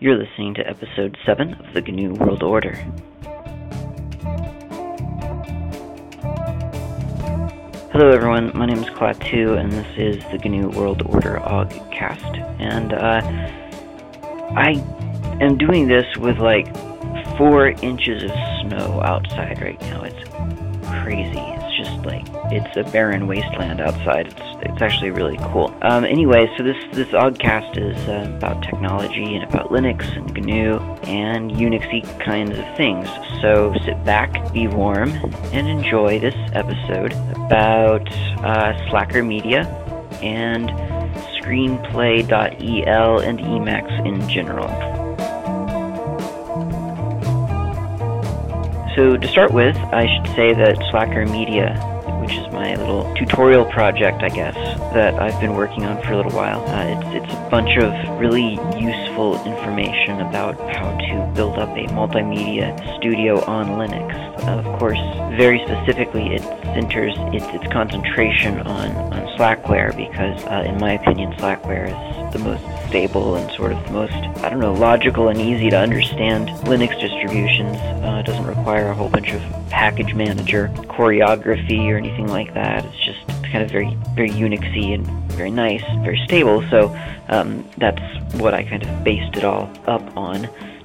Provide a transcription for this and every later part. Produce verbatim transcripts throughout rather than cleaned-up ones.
You're listening to episode seven of the G N U World Order. Hello everyone, my name is Klaatu, and this is the G N U World Order Augcast. And uh, I am doing this with like four inches of snow outside right now. It's crazy. It's just like, it's a barren wasteland outside. It's it's actually really cool. Um, anyway, so this, this Augcast is uh, about technology and about Linux and G N U and Unixy kinds of things. So sit back, be warm, and enjoy this episode about uh, Slacker Media and Screenplay dot E L and Emacs in general. So to start with, I should say that Slacker Media, which is my little tutorial project, I guess, that I've been working on for a little while. Uh, it's, it's a bunch of really useful information about how to build up a multimedia studio on Linux. Uh, of course, very specifically, it centers its, its concentration on, on Slackware because, uh, in my opinion, Slackware is the most stable and sort of the most, I don't know, logical and easy to understand Linux distributions. Uh, it doesn't require a whole bunch of package manager choreography or anything like that. It's just kind of very, very Unixy and very nice, very stable. So um, that's what I kind of based it all up on.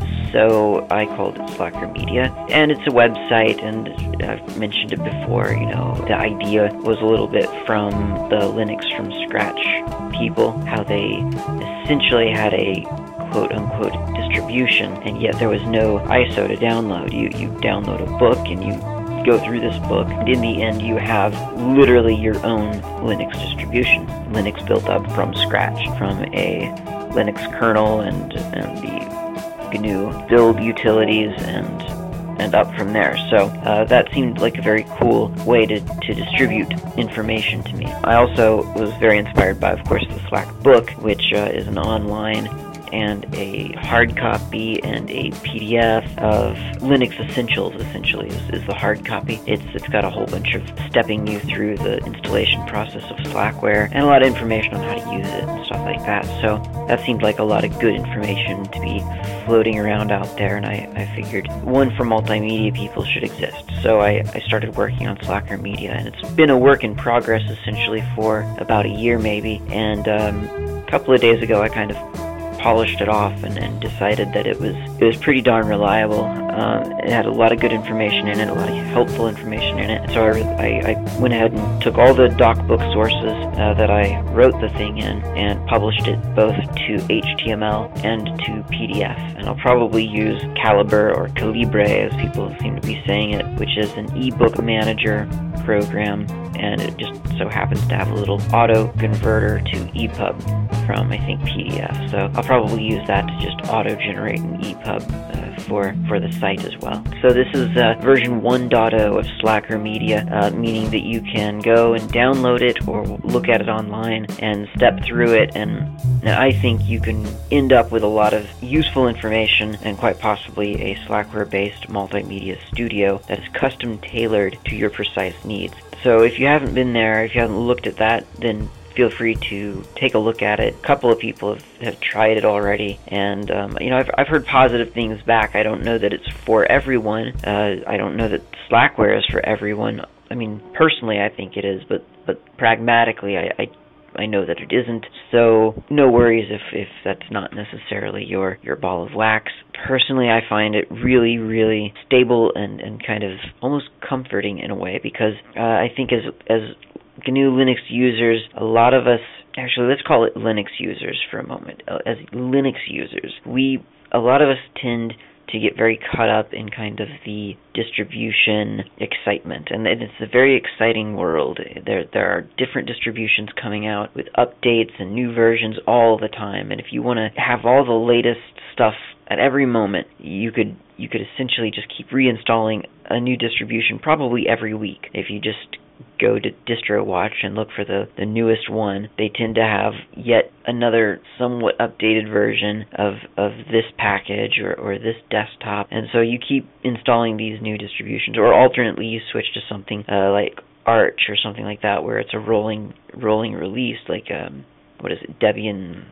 So I called it Slacker Media, and it's a website, and I've mentioned it before, you know, the idea was a little bit from the Linux from scratch people, how they essentially had a quote-unquote distribution, and yet there was no I S O to download. You, you download a book, and you go through this book, and in the end you have literally your own Linux distribution. Linux built up from scratch, from a Linux kernel and, and the G N U build utilities and and up from there. So uh, that seemed like a very cool way to, to distribute information to me. I also was very inspired by, of course, the Slack book, which uh, is an online and a hard copy and a P D F of Linux Essentials, essentially, is, is the hard copy. It's It's got a whole bunch of stepping you through the installation process of Slackware and a lot of information on how to use it and stuff like that. So that seemed like a lot of good information to be floating around out there, and I, I figured one for multimedia people should exist. So I, I started working on Slacker Media, and it's been a work in progress essentially for about a year maybe, and um, a couple of days ago I kind of polished it off and, and decided that it was it was pretty darn reliable. Um, it had a lot of good information in it, a lot of helpful information in it. So I, I, I went ahead and took all the DocBook sources uh, that I wrote the thing in and published it both to H T M L and to P D F. And I'll probably use Calibre or Calibre, as people seem to be saying it, which is an ebook manager program, and it just so happens to have a little auto converter to E P U B from, I think, P D F. So I'll probably use that to just auto-generate an E P U B uh, for, for the site as well. So this is uh, version one point oh of Slacker Media, uh, meaning that you can go and download it or look at it online and step through it, and I think you can end up with a lot of useful information and quite possibly a Slackware-based multimedia studio that is custom-tailored to your precise needs. So if you haven't been there, if you haven't looked at that, then feel free to take a look at it. A couple of people have, have tried it already, and um, you know, I've, I've heard positive things back. I don't know that it's for everyone. Uh, I don't know that Slackware is for everyone. I mean, personally, I think it is, but but pragmatically, I, I I know that it isn't. So no worries if, if that's not necessarily your, your ball of wax. Personally, I find it really, really stable and, and kind of almost comforting in a way, because uh, I think as as G N U Linux users, a lot of us, actually let's call it Linux users for a moment, uh, as Linux users, we, a lot of us tend to get very caught up in kind of the distribution excitement, and it's a very exciting world. There there are different distributions coming out with updates and new versions all the time, and if you want to have all the latest stuff at every moment, you could you could essentially just keep reinstalling a new distribution probably every week. If you just go to DistroWatch and look for the, the newest one, they tend to have yet another somewhat updated version of, of this package or, or this desktop, and so you keep installing these new distributions, or alternately you switch to something uh, like Arch or something like that, where it's a rolling rolling release, like um, what is it, Debian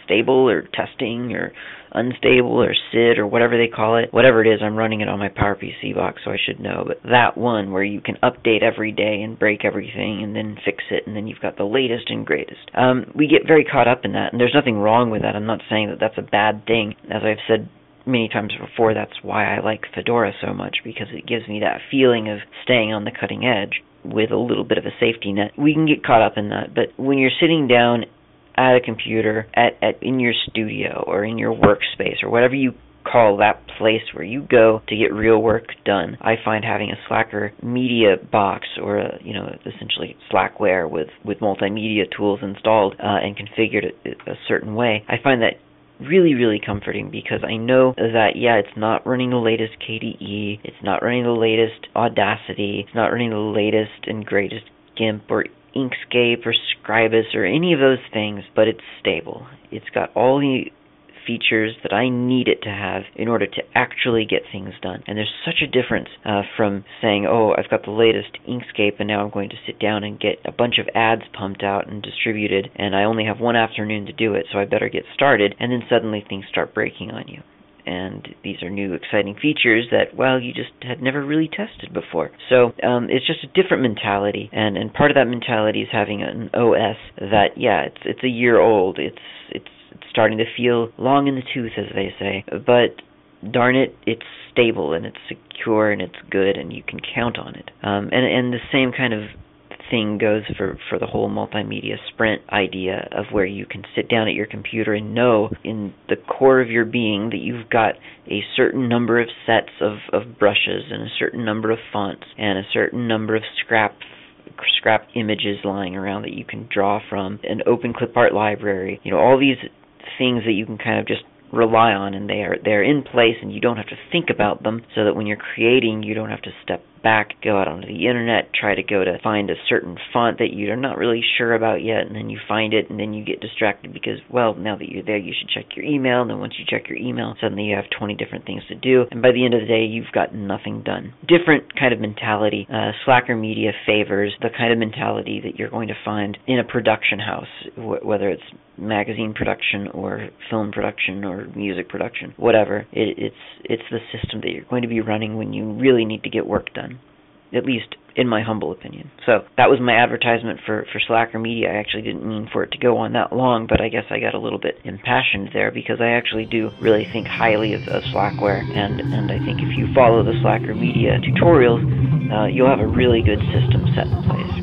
stable or testing or unstable or S I D or whatever they call it. Whatever it is, I'm running it on my PowerPC box, so I should know. But that one where you can update every day and break everything and then fix it, and then you've got the latest and greatest. Um, we get very caught up in that, and there's nothing wrong with that. I'm not saying that that's a bad thing. As I've said many times before, that's why I like Fedora so much, because it gives me that feeling of staying on the cutting edge with a little bit of a safety net. We can get caught up in that, but when you're sitting down at a computer, at, at in your studio or in your workspace or whatever you call that place where you go to get real work done, I find having a Slacker media box, or a, you know, essentially Slackware with, with multimedia tools installed uh, and configured a, a certain way, I find that really, really comforting, because I know that, yeah, it's not running the latest K D E, it's not running the latest Audacity, it's not running the latest and greatest GIMP or Inkscape or Scribus or any of those things, but it's stable. It's got all the features that I need it to have in order to actually get things done. And there's such a difference uh, from saying, oh, I've got the latest Inkscape and now I'm going to sit down and get a bunch of ads pumped out and distributed, and I only have one afternoon to do it, so I better get started, and then suddenly things start breaking on you. And these are new exciting features that, well, you just had never really tested before. So um, it's just a different mentality, and, and part of that mentality is having an O S that, yeah, it's it's a year old. It's it's it's starting to feel long in the tooth, as they say. But darn it, it's stable and it's secure and it's good and you can count on it. Um, and and the same kind of thing goes for, for the whole multimedia sprint idea of where you can sit down at your computer and know in the core of your being that you've got a certain number of sets of, of brushes and a certain number of fonts and a certain number of scrap scrap images lying around that you can draw from, an open clip art library, you know, all these things that you can kind of just rely on, and they are they're in place and you don't have to think about them, so that when you're creating you don't have to step back, go out onto the internet, try to go to find a certain font that you're not really sure about yet, and then you find it and then you get distracted because, well, now that you're there you should check your email, and then once you check your email suddenly you have twenty different things to do, and by the end of the day you've got nothing done. Different kind of mentality. uh, Slacker Media favors the kind of mentality that you're going to find in a production house, wh- whether it's magazine production or film production or music production, whatever. It, it's it's the system that you're going to be running when you really need to get work done, at least in my humble opinion. So that was my advertisement for, for Slacker Media. I actually didn't mean for it to go on that long, but I guess I got a little bit impassioned there, because I actually do really think highly of, of Slackware, and, and I think if you follow the Slacker Media tutorials, uh, you'll have a really good system set in place.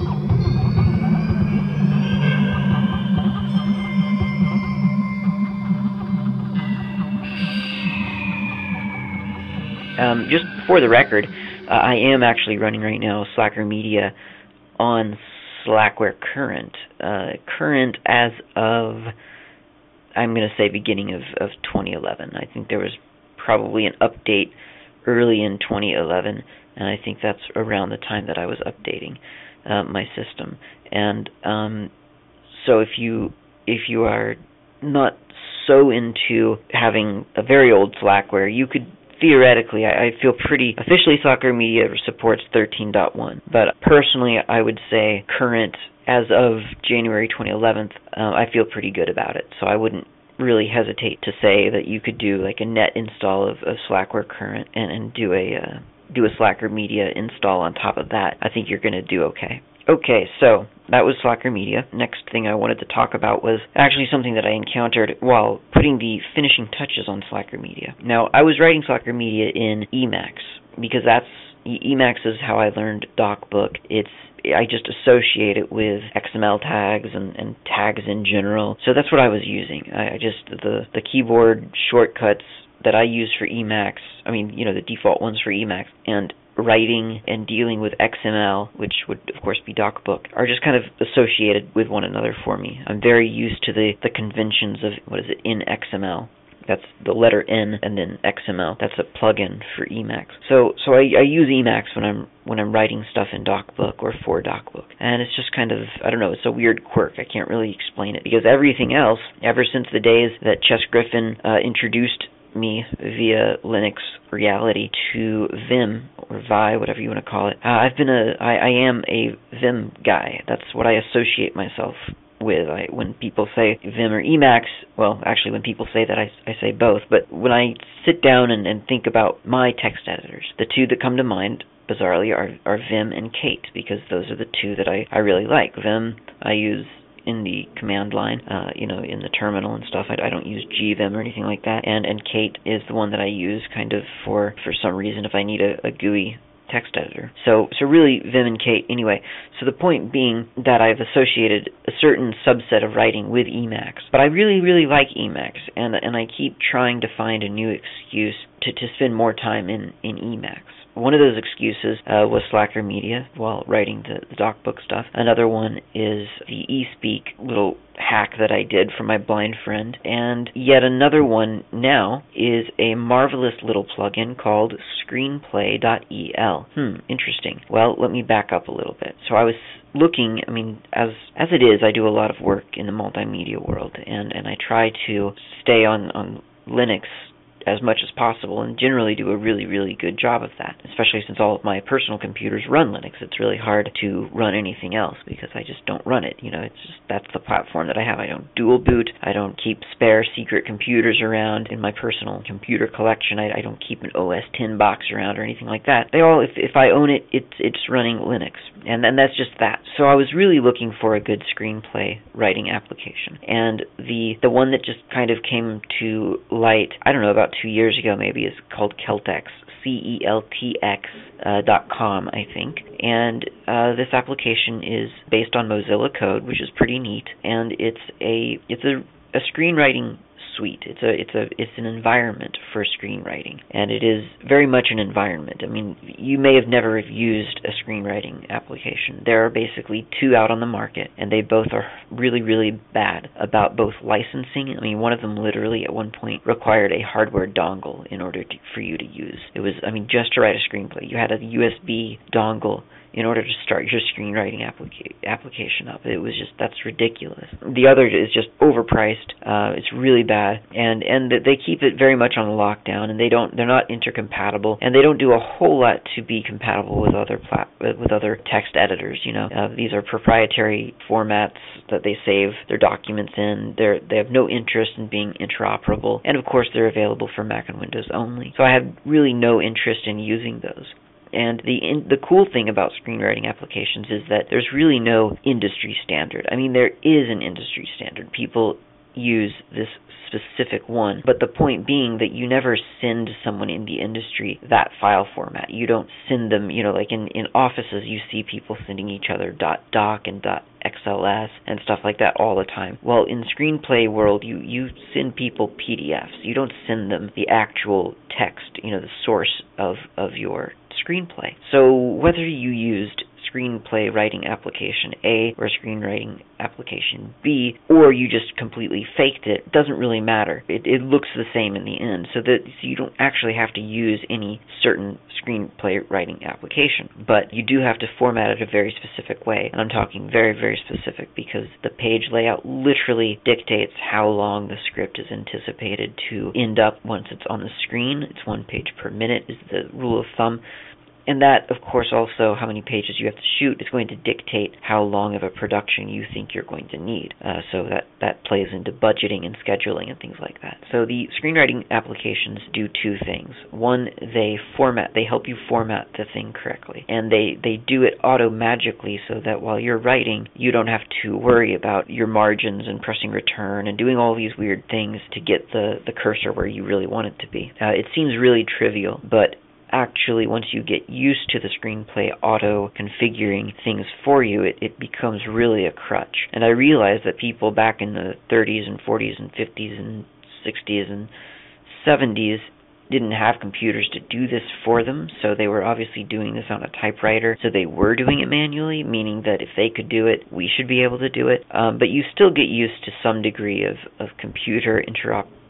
Um, just for the record, uh, I am actually running right now Slacker Media on Slackware Current. Uh, current as of, I'm going to say beginning of, of twenty eleven. I think there was probably an update early in twenty eleven, and I think that's around the time that I was updating uh, my system. And um, so if you if you are not so into having a very old Slackware, you could theoretically, I, I feel pretty, officially Slacker Media supports thirteen point one, but personally I would say current as of January twenty eleven, uh, I feel pretty good about it, so I wouldn't really hesitate to say that you could do like a net install of, of Slackware Current and, and do a uh, do a Slacker Media install on top of that. I think you're going to do okay. Okay, so that was Slacker Media. Next thing I wanted to talk about was actually something that I encountered while putting the finishing touches on Slacker Media. Now, I was writing Slacker Media in Emacs, because that's Emacs is how I learned DocBook. It's I just associate it with X M L tags and, and tags in general. So that's what I was using. I, I just the the keyboard shortcuts that I use for Emacs, I mean, you know, the default ones for Emacs, and writing and dealing with X M L, which would of course be DocBook, are just kind of associated with one another for me. I'm very used to the, the conventions of, what is it, in X M L. That's the letter N and then X M L. That's a plugin for Emacs. So so I, I use Emacs when I'm when I'm writing stuff in DocBook or for DocBook. And it's just kind of, I don't know, it's a weird quirk. I can't really explain it, because everything else, ever since the days that Chess Griffin uh, introduced me via Linux Reality to Vim, or Vi, whatever you want to call it. Uh, I've been a, I, I am a Vim guy. That's what I associate myself with. I, when people say Vim or Emacs, well, actually when people say that, I, I say both, but when I sit down and, and think about my text editors, the two that come to mind, bizarrely, are, are Vim and Kate, because those are the two that I, I really like. Vim, I use in the command line, uh, you know, in the terminal and stuff. I, I don't use gvim or anything like that, and, and Kate is the one that I use kind of for, for some reason if I need a, a G U I text editor. So so really Vim and Kate anyway. So the point being that I've associated a certain subset of writing with Emacs. But I really, really like Emacs, and and I keep trying to find a new excuse to, to spend more time in, in Emacs. One of those excuses uh, was Slacker Media while writing the, the DocBook stuff. Another one is the eSpeak little hack that I did for my blind friend. And yet another one now is a marvelous little plugin called screenplay dot E L. Hmm, interesting. Well, let me back up a little bit. So I was looking, I mean, as as it is, I do a lot of work in the multimedia world, and, and I try to stay on, on Linux as much as possible, and generally do a really, really good job of that, especially since all of my personal computers run Linux. It's really hard to run anything else because I just don't run it. You know, it's just, that's the platform that I have. I don't dual boot. I don't keep spare secret computers around in my personal computer collection. I, I don't keep an O S ten box around or anything like that. They all, if, if I own it, it's it's running Linux, and then that's just that. So I was really looking for a good screenplay writing application, and the the one that just kind of came to light, I don't know, about two years ago maybe, is called Celtx, C E L T X uh, dot com, I think. And uh, this application is based on Mozilla Code, which is pretty neat, and it's a it's a, a screenwriting suite. It's a it's a it's an environment for screenwriting, and it is very much an environment. I mean, you may have never used a screenwriting application. There are basically two out on the market, and they both are really, really bad about both licensing. I mean, one of them literally at one point required a hardware dongle in order to, for you to use. It was, I mean, just to write a screenplay, you had a U S B dongle in order to start your screenwriting applica- application up. It was just, that's ridiculous. The other is just overpriced. Uh, it's really bad, and and they keep it very much on lockdown, and they don't, they're not intercompatible, and they don't do a whole lot to be compatible with other plat- with other text editors. You know, uh, these are proprietary formats that they save their documents in. They're they have no interest in being interoperable, and of course they're available for Mac and Windows only. So I had really no interest in using those. And the in, the cool thing about screenwriting applications is that there's really no industry standard. I mean, there is an industry standard. People use this specific one, but the point being that you never send someone in the industry that file format. You don't send them, you know, like in, in offices you see people sending each other .doc and .X L S and stuff like that all the time. Well, in screenplay world, you, you send people P D Fs. You don't send them the actual text, you know, the source of, of your screenplay. So whether you used screenplay writing application A or screenwriting application B, or you just completely faked it, doesn't really matter. It, it looks the same in the end, so that so you don't actually have to use any certain screenplay writing application, but you do have to format it a very specific way, and I'm talking very, very specific because the page layout literally dictates how long the script is anticipated to end up once it's on the screen. It's one page per minute is the rule of thumb. And that, of course, also how many pages you have to shoot is going to dictate how long of a production you think you're going to need. Uh, so that, that plays into budgeting and scheduling and things like that. So the screenwriting applications do two things. One, they format, they help you format the thing correctly. And they, they do it auto-magically so that while you're writing, you don't have to worry about your margins and pressing return and doing all these weird things to get the, the cursor where you really want it to be. Uh, it seems really trivial, but actually, once you get used to the screenplay auto-configuring things for you, it, it becomes really a crutch. And I realized that people back in the thirties and forties and fifties and sixties and seventies didn't have computers to do this for them, so they were obviously doing this on a typewriter, so they were doing it manually, meaning that if they could do it, we should be able to do it. Um, but you still get used to some degree of, of computer interop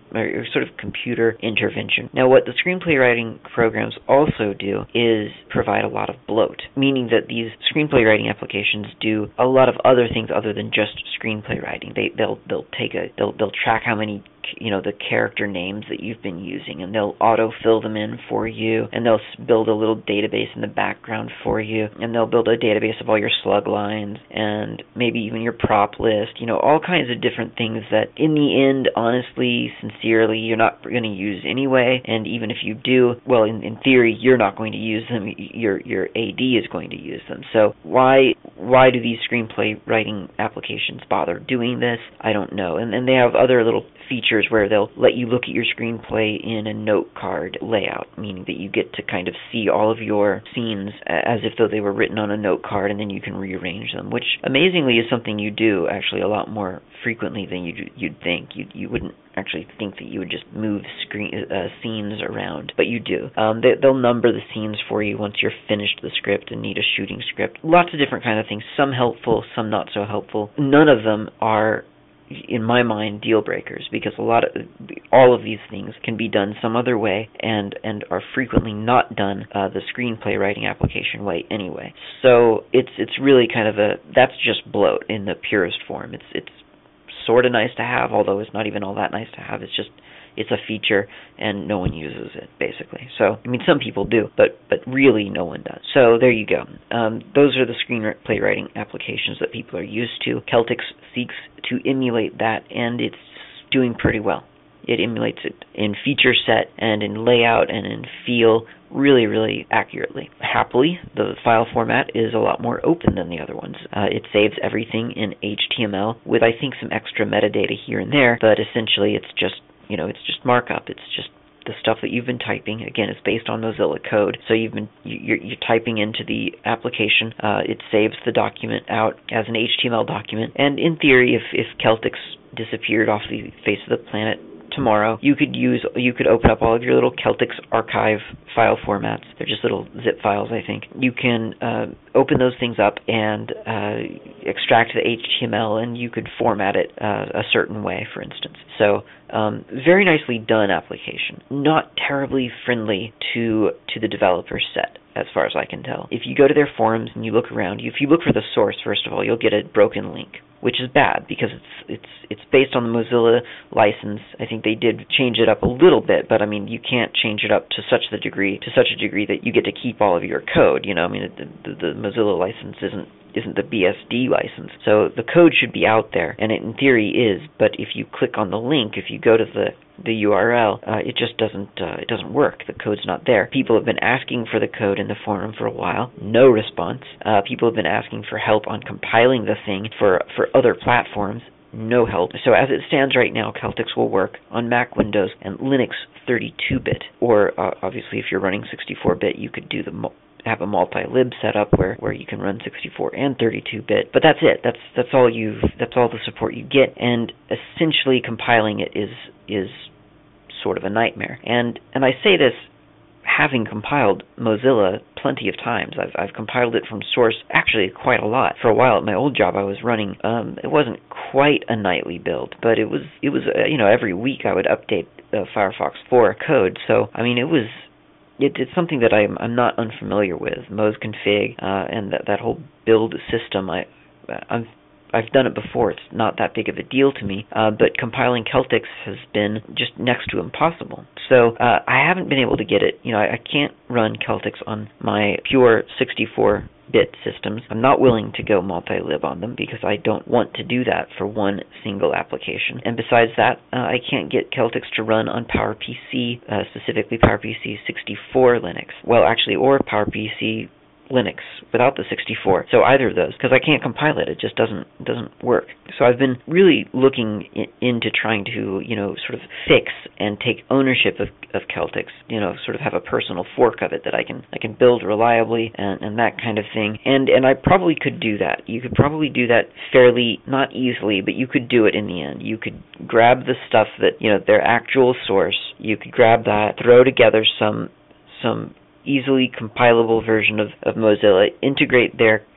or sort of computer intervention. Now, what the screenplay writing programs also do is provide a lot of bloat, meaning that these screenplay writing applications do a lot of other things other than just screenplay writing. They they'll they'll take a they'll they'll track how many you know the character names that you've been using, and they'll auto fill them in for you, and they'll build a little database in the background for you, and they'll build a database of all your slug lines and maybe even your prop list, you know, all kinds of different things that in the end, honestly, sincerely, you're not going to use anyway. And even if you do, well, in, in theory, you're not going to use them. Your your A D is going to use them. So why why do these screenplay writing applications bother doing this? I don't know. And and they have other little features where they'll let you look at your screenplay in a note card layout, meaning that you get to kind of see all of your scenes as if though they were written on a note card, and then you can rearrange them, which amazingly is something you do actually a lot more frequently than you'd, you'd think. You you wouldn't actually think that you would just move screen uh, scenes around, but you do. Um, they, they'll number the scenes for you once you're finished the script and need a shooting script. Lots of different kind of things, some helpful, some not so helpful. None of them are, in my mind, deal breakers, because a lot of all of these things can be done some other way, and and are frequently not done uh, the screenplay writing application way anyway. So it's it's really kind of a that's just bloat in the purest form. It's it's sort of nice to have, although it's not even all that nice to have. It's just it's a feature, and no one uses it, basically. So, I mean, some people do, but but really no one does. So there you go. Um, those are the screenplay writing applications that people are used to. Celtx seeks to emulate that, and it's doing pretty well. It emulates it in feature set and in layout and in feel really, really accurately. Happily, the file format is a lot more open than the other ones. Uh, it saves everything in H T M L with, I think, some extra metadata here and there, but essentially it's just You know, it's just markup. It's just the stuff that you've been typing. Again, it's based on Mozilla code, so you've been you're, you're typing into the application. Uh, it saves the document out as an H T M L document. And in theory, if if Celtx disappeared off the face of the planet tomorrow, you could use you could open up all of your little Celtx archive file formats. They're just little zip files, I think. You can uh, open those things up and uh, extract the H T M L, and you could format it uh, a certain way, for instance. So um, very nicely done application. Not terribly friendly to to the developer set, as far as I can tell. If you go to their forums and you look around, if you look for the source, first of all, you'll get a broken link, which is bad because it's it's it's based on the Mozilla license. I think they did change it up a little bit, but I mean, you can't change it up to such the degree to such a degree that you get to keep all of your code. You know, I mean, the, the, the Mozilla license isn't isn't the B S D license, so the code should be out there, and it in theory is. But if you click on the link, if you go to the the U R L, uh, it just doesn't uh, it doesn't work. The code's not there. People have been asking for the code in the forum for a while. No response. Uh, people have been asking for help on compiling the thing for for other platforms. No help. So as it stands right now, Celtx will work on Mac, Windows, and Linux thirty-two bit. Or uh, obviously, if you're running sixty-four bit, you could do the mo- have a multi-lib setup where, where you can run sixty-four and thirty-two bit. But that's it. That's that's all you that's all the support you get. And essentially, compiling it is is sort of a nightmare. And and I say this having compiled Mozilla plenty of times. I've I've compiled it from source actually quite a lot. For a while at my old job I was running, um, it wasn't quite a nightly build, but it was, it was uh, you know, every week I would update uh, Firefox four code. So, I mean, it was, it, it's something that I'm, I'm not unfamiliar with, mozconfig, uh, and that, that whole build system. I, I'm I've done it before. It's not that big of a deal to me, uh, but compiling Celtx has been just next to impossible. So uh, I haven't been able to get it. You know, I, I can't run Celtx on my pure sixty-four bit systems. I'm not willing to go multi-lib on them because I don't want to do that for one single application. And besides that, uh, I can't get Celtx to run on PowerPC, uh, specifically PowerPC sixty-four Linux. Well, actually, or PowerPC Linux without the sixty-four. So either of those, because I can't compile it, it just doesn't doesn't work. So I've been really looking in, into trying to, you know, sort of fix and take ownership of, of Celtx, you know, sort of have a personal fork of it that I can I can build reliably and, and that kind of thing. And and I probably could do that. You could probably do that fairly, not easily, but you could do it in the end. You could grab the stuff that, you know, their actual source, you could grab that, throw together some some easily compilable version of, of Mozilla, integrate their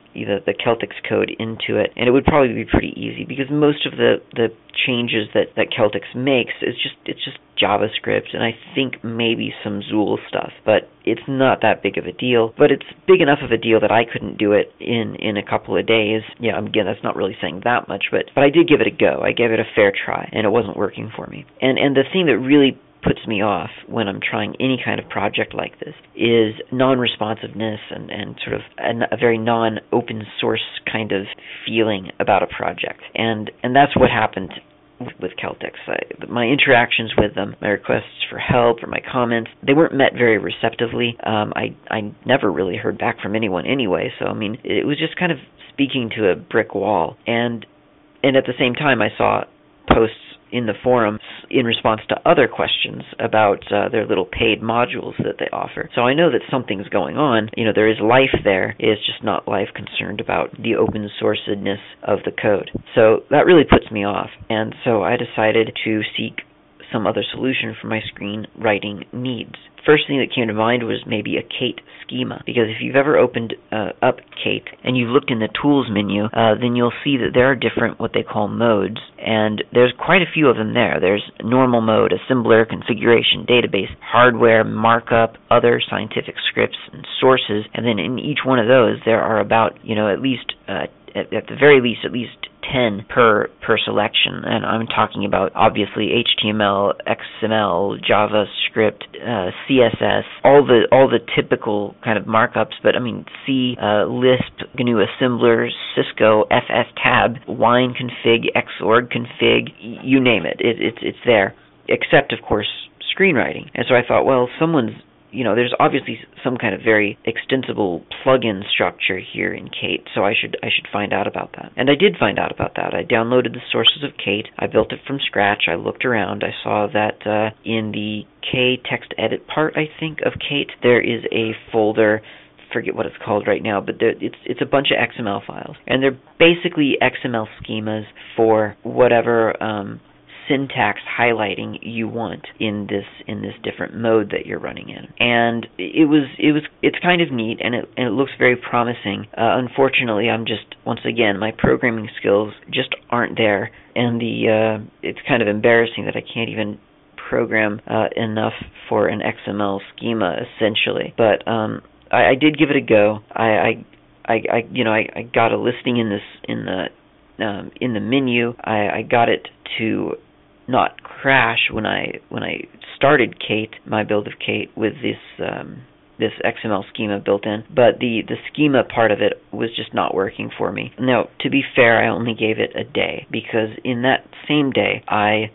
the, the Celtix code into it, and it would probably be pretty easy because most of the, the changes that, that Celtix makes is just it's just JavaScript and I think maybe some Zool stuff, but it's not that big of a deal. But it's big enough of a deal that I couldn't do it in, in a couple of days. Yeah, again, that's not really saying that much, but, but I did give it a go. I gave it a fair try, and it wasn't working for me. And and the thing that really puts me off when I'm trying any kind of project like this is non-responsiveness and, and sort of a, a very non-open source kind of feeling about a project. And and that's what happened with Celtix. I, my interactions with them, my requests for help or my comments, they weren't met very receptively. Um, I, I never really heard back from anyone anyway, so I mean, it was just kind of speaking to a brick wall. And and at the same time, I saw posts in the forum in response to other questions about uh, their little paid modules that they offer. So I know that something's going on. You know, there is life there. It's just not life concerned about the open sourcedness of the code. So that really puts me off. And so I decided to seek some other solution for my screenwriting needs. First thing that came to mind was maybe a Kate schema, because if you've ever opened uh, up Kate and you've looked in the tools menu, uh, then you'll see that there are different what they call modes, and there's quite a few of them there. There's normal mode, assembler, configuration, database, hardware, markup, other, scientific scripts, and sources, and then in each one of those there are about, you know, at least uh, at, at the very least at least ten per per selection, and I'm talking about obviously H T M L, X M L, JavaScript, uh, C S S, all the all the typical kind of markups. But I mean C, uh, Lisp, G N U assembler, Cisco, F S tab, Wine config, Xorg config, you name it. it it's it's there, except of course screenwriting. And so I thought, well, someone's You know, there's obviously some kind of very extensible plugin structure here in Kate, so I should I should find out about that. And I did find out about that. I downloaded the sources of Kate. I built it from scratch. I looked around. I saw that uh, in the K text edit part, I think, of Kate, there is a folder. Forget what it's called right now, but there, it's it's a bunch of X M L files, and they're basically X M L schemas for whatever Um, syntax highlighting you want in this in this different mode that you're running in. And it was it was it's kind of neat, and it and it looks very promising. Uh, unfortunately, I'm just once again my programming skills just aren't there, and the uh, it's kind of embarrassing that I can't even program uh, enough for an X M L schema essentially. But um, I, I did give it a go. I, I I, I you know I, I got a listing in this in the um, in the menu. I, I got it to not crash when I when I started Kate, my build of Kate, with this um, this X M L schema built in, but the, the schema part of it was just not working for me. Now, to be fair, I only gave it a day, because in that same day, I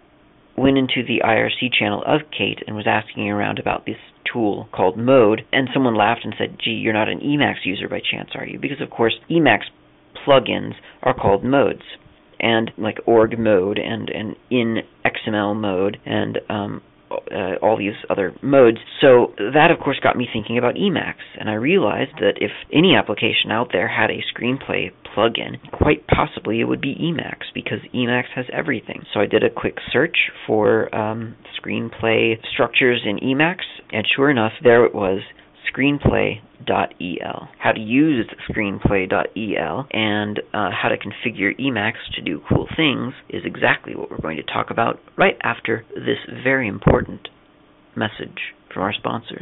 went into the I R C channel of Kate and was asking around about this tool called Mode, and someone laughed and said, gee, you're not an Emacs user by chance, are you? Because, of course, Emacs plugins are called modes, and like org mode and, and in X M L mode and um, uh, all these other modes. So that, of course, got me thinking about Emacs, and I realized that if any application out there had a screenplay plugin, quite possibly it would be Emacs, because Emacs has everything. So I did a quick search for um, screenplay structures in Emacs, and sure enough, there it was, screenplay dot E L. How to use screenplay dot E L and uh, how to configure Emacs to do cool things is exactly what we're going to talk about right after this very important message from our sponsors.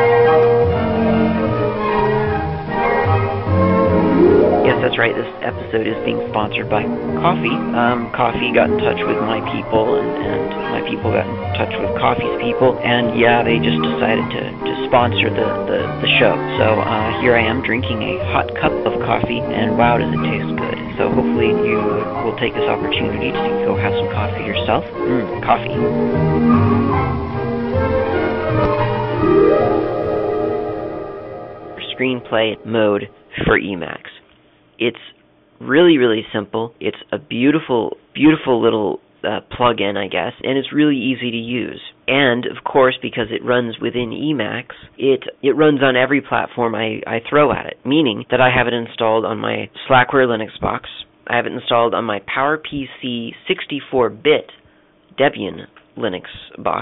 Yes, that's right. This episode is being sponsored by Ko-fi. Um, Ko-fi got in touch with my people, and, and my people got in touch with Ko-fi's people, and yeah, they just decided to, to sponsor the, the, the show. So uh, here I am drinking a hot cup of coffee, and wow, does it taste good. So hopefully you will take this opportunity to go have some coffee yourself. Mmm, coffee. Screenplay mode for Emacs. It's really, really simple. It's a beautiful, beautiful little uh, plug-in, I guess, and it's really easy to use. And, of course, because it runs within Emacs, it it runs on every platform I, I throw at it, meaning that I have it installed on my Slackware Linux box. I have it installed on my PowerPC sixty-four bit Debian Linux box.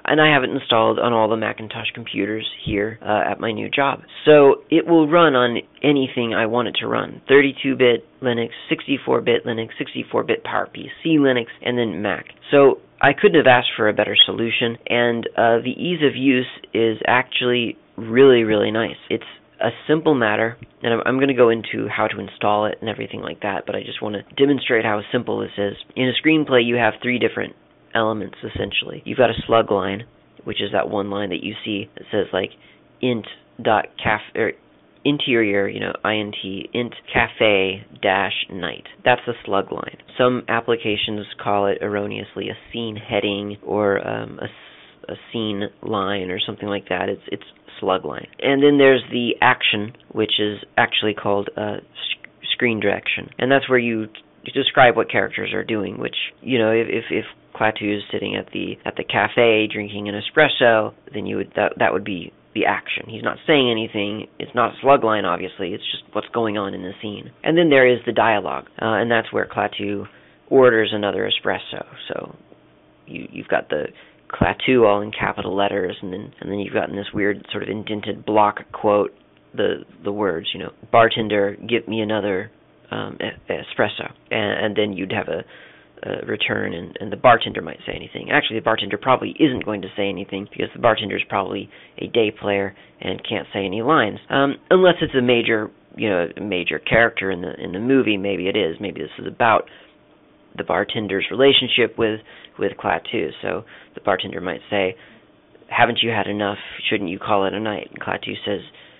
and I have it installed on all the Macintosh computers here uh, at my new job. So it will run on anything I want it to run. thirty-two bit Linux, sixty-four bit Linux, sixty-four bit PowerPC Linux, and then Mac. So I couldn't have asked for a better solution, and uh, the ease of use is actually really, really nice. It's a simple matter, and I'm, I'm going to go into how to install it and everything like that, but I just want to demonstrate how simple this is. In a screenplay, you have three different elements, essentially. You've got a slug line, which is that one line that you see that says, like, int dot caf or interior, you know, int, int cafe dash night. That's the slug line. Some applications call it erroneously a scene heading or um, a, a scene line or something like that. It's it's slug line. And then there's the action, which is actually called uh, sc- screen direction. And that's where you t- describe what characters are doing, which, you know, if, if, if Klaatu is sitting at the at the cafe drinking an espresso, then you would that, that would be the action. He's not saying anything. It's not a slug line, obviously. It's just what's going on in the scene. And then there is the dialogue, uh, and that's where Klaatu orders another espresso. So you, you've got the Klaatu all in capital letters, and then and then you've got in this weird sort of indented block quote the the words, you know, bartender, get me another um, espresso, and, and then you'd have a, a return, and, and the bartender might say anything. Actually, the bartender probably isn't going to say anything because the bartender is probably a day player and can't say any lines, um, unless it's a major, you know, a major character in the in the movie. Maybe it is. Maybe this is about the bartender's relationship with with Klaatu. So the bartender might say, haven't you had enough? Shouldn't you call it a night? And Klaatu says,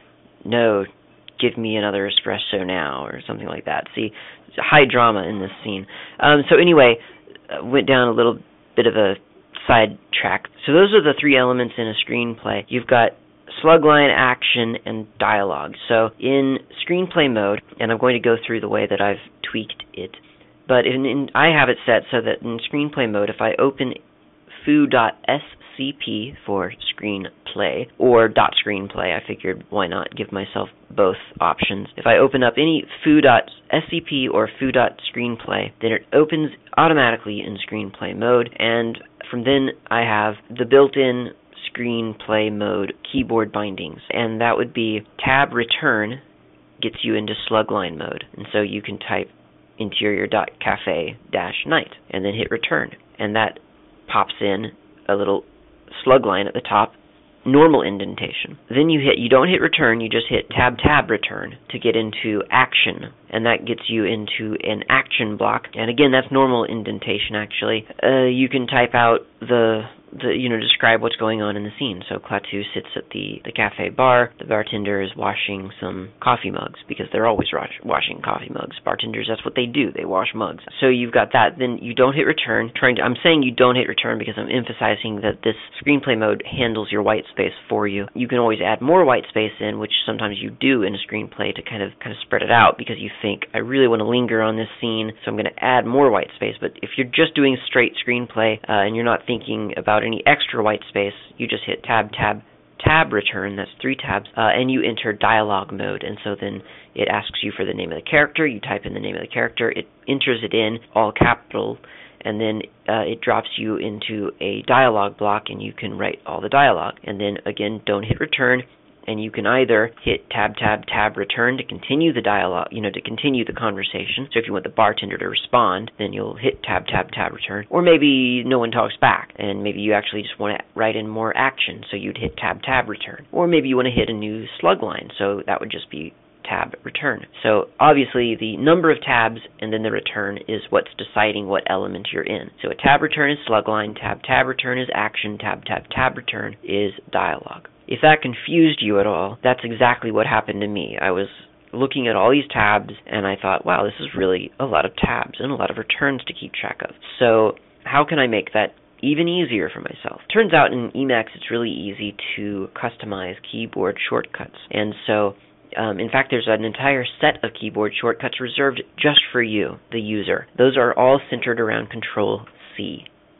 no, give me another espresso now, or something like that. See, there's high drama in this scene. Um, so anyway, uh, went down a little bit of a side track. So those are the three elements in a screenplay. You've got slugline, action, and dialogue. So in screenplay mode, and I'm going to go through the way that I've tweaked it, but in, in, I have it set so that in screenplay mode, if I open foo dot s c p for screenplay or dot screenplay, I figured why not give myself both options. If I open up any foo dot s c p or foo dot screenplay, then it opens automatically in screenplay mode, and from then I have the built-in screenplay mode keyboard bindings, and that would be tab return gets you into slugline mode, and so you can type interior dot cafe dash night and then hit return, and that pops in a little slug line at the top, normal indentation. Then you hit, you don't hit return, you just hit tab tab return to get into action, and that gets you into an action block, and again that's normal indentation actually. Uh, you can type out the The, you know, describe what's going on in the scene. So Klaatu sits at the, the cafe bar. The bartender is washing some coffee mugs because they're always wash, washing coffee mugs. Bartenders, that's what they do. They wash mugs. So you've got that. Then you don't hit return. Trying to, I'm saying you don't hit return because I'm emphasizing that this screenplay mode handles your white space for you. You can always add more white space in, which sometimes you do in a screenplay to kind of kind of spread it out because you think, I really want to linger on this scene, so I'm going to add more white space. But if you're just doing straight screenplay uh, and you're not thinking about any extra white space, you just hit tab, tab, tab return, that's three tabs, uh, and you enter dialogue mode, and so then it asks you for the name of the character, you type in the name of the character, it enters it in, all capital, and then uh, it drops you into a dialogue block, and you can write all the dialogue, and then again, don't hit return, and you can either hit tab, tab, tab, return to continue the dialogue, you know, to continue the conversation. So if you want the bartender to respond, then you'll hit tab, tab, tab, return. Or maybe no one talks back, and maybe you actually just want to write in more action, so you'd hit tab, tab, return. Or maybe you want to hit a new slug line, so that would just be tab, return. So obviously the number of tabs and then the return is what's deciding what element you're in. So a tab return is slug line, tab, tab, return is action, tab, tab, tab, return is dialogue. If that confused you at all, that's exactly what happened to me. I was looking at all these tabs, and I thought, wow, this is really a lot of tabs and a lot of returns to keep track of. So how can I make that even easier for myself? Turns out in Emacs it's really easy to customize keyboard shortcuts. And so, um, in fact, there's an entire set of keyboard shortcuts reserved just for you, the user. Those are all centered around Control C.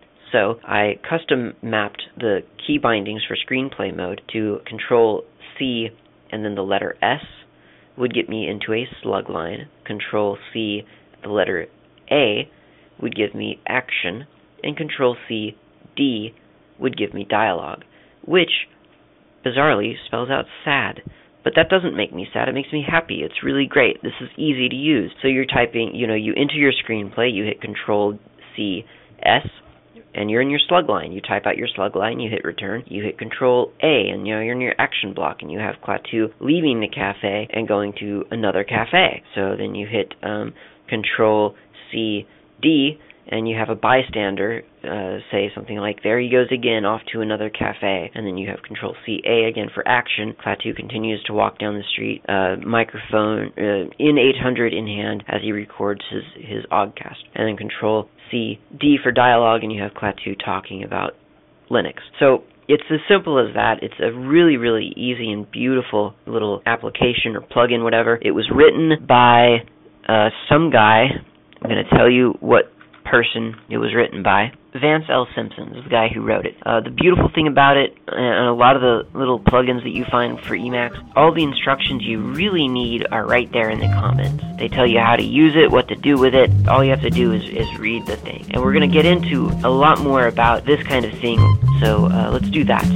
So I custom mapped the key bindings for screenplay mode to Control C and then the letter S would get me into a slug line. Control C, the letter A would give me action, and Control C, D would give me dialogue, which, bizarrely, spells out sad. But that doesn't make me sad. It makes me happy. It's really great. This is easy to use. So you're typing, you know, you enter your screenplay, you hit Control C S, and you're in your slug line. You type out your slug line, you hit return, you hit Control A, and you know, you're in your action block, and you have Klaatu leaving the cafe and going to another cafe. So then you hit um, Control C D, and you have a bystander uh, say something like, there he goes again, off to another cafe. And then you have Control C A again for action. Klaatu continues to walk down the street, uh, microphone uh, in eight hundred in hand as he records his, his Oggcast. And then Control C D for dialogue, and you have Klaatu talking about Linux. So it's as simple as that. It's a really, really easy and beautiful little application or plugin, whatever. It was written by uh, some guy. I'm going to tell you what person it was written by. Vance L. Simpson is the guy who wrote it. Uh, the beautiful thing about it, and a lot of the little plugins that you find for Emacs, all the instructions you really need are right there in the comments. They tell you how to use it, what to do with it. All you have to do is, is read the thing. And we're going to get into a lot more about this kind of thing, so uh, let's do that.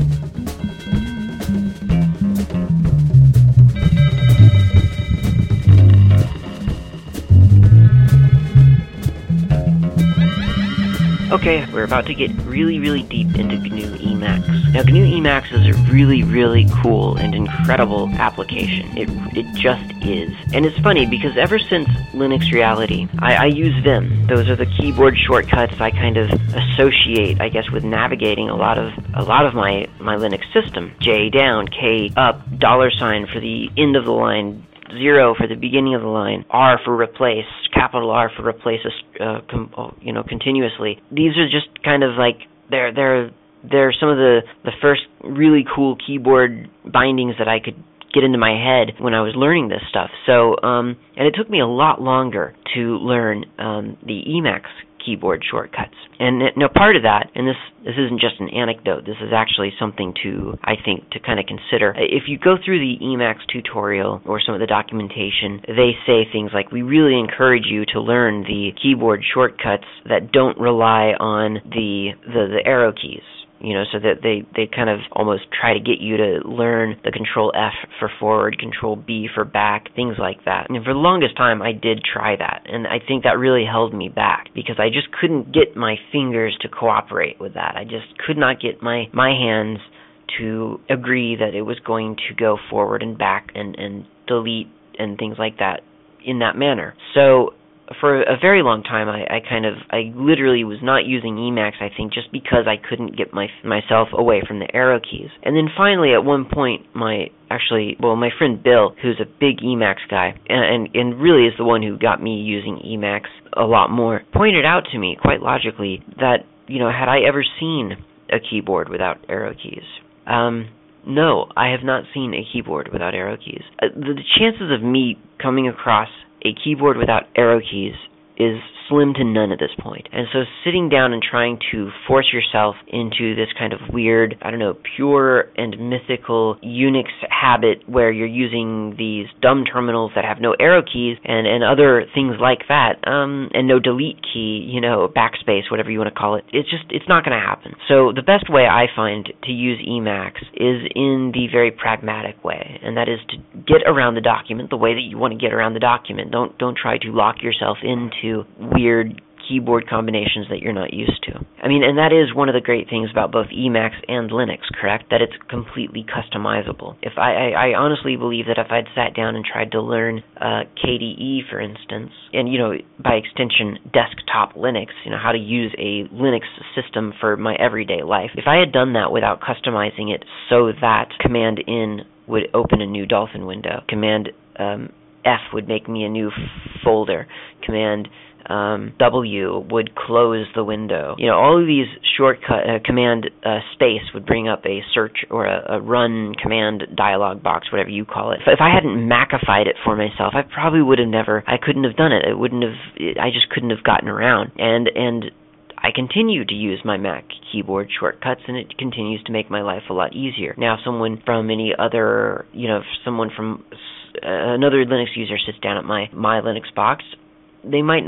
Okay, we're about to get really, really deep into G N U Emacs. Now, G N U Emacs is a really, really cool and incredible application. It it just is. And it's funny, because ever since Linux Reality, I, I use Vim. Those are the keyboard shortcuts I kind of associate, I guess, with navigating a lot of a lot of my, my Linux system. J down, K up, dollar sign for the end of the line, zero for the beginning of the line, R for replace, capital R for replace, uh, com- you know, continuously. These are just kind of like, they're they're they're some of the the first really cool keyboard bindings that I could get into my head when I was learning this stuff. So, um, and it took me a lot longer to learn um, the Emacs keyboard shortcuts. And now part of that, and this this isn't just an anecdote, this is actually something to, I think, to kind of consider. If you go through the Emacs tutorial or some of the documentation, they say things like, we really encourage you to learn the keyboard shortcuts that don't rely on the the, the arrow keys. You know, so that they, they kind of almost try to get you to learn the Control F for forward, Control B for back, things like that. And for the longest time, I did try that, and I think that really held me back, because I just couldn't get my fingers to cooperate with that. I just could not get my, my hands to agree that it was going to go forward and back and, and delete and things like that in that manner. So for a very long time, I, I kind of, I literally was not using Emacs, I think, just because I couldn't get my myself away from the arrow keys. And then finally, at one point, my, actually, well, my friend Bill, who's a big Emacs guy, and, and, and really is the one who got me using Emacs a lot more, pointed out to me, quite logically, that, you know, had I ever seen a keyboard without arrow keys? Um, no, I have not seen a keyboard without arrow keys. Uh, the, the chances of me coming across a keyboard without arrow keys is slim to none at this point. And so sitting down and trying to force yourself into this kind of weird, I don't know, pure and mythical Unix habit where you're using these dumb terminals that have no arrow keys and, and other things like that, um, and no delete key, you know, backspace, whatever you want to call it, it's just, it's not going to happen. So the best way I find to use Emacs is in the very pragmatic way, and that is to get around the document the way that you want to get around the document. Don't, don't try to lock yourself into weird keyboard combinations that you're not used to. I mean, and that is one of the great things about both Emacs and Linux, correct? That it's completely customizable. If I, I, I honestly believe that if I'd sat down and tried to learn uh, K D E, for instance, and, you know, by extension, desktop Linux, you know, how to use a Linux system for my everyday life, if I had done that without customizing it so that Command N would open a new Dolphin window, Command um, F would make me a new f- folder, Command Um, W would close the window. You know, all of these shortcut uh, command uh, space would bring up a search or a, a run command dialog box, whatever you call it. If I hadn't Macified it for myself, I probably would have never, I couldn't have done it. It wouldn't have, it, I just couldn't have gotten around. And, and I continue to use my Mac keyboard shortcuts, and it continues to make my life a lot easier. Now, if someone from any other, you know, if someone from uh, another Linux user sits down at my, my Linux box, they might not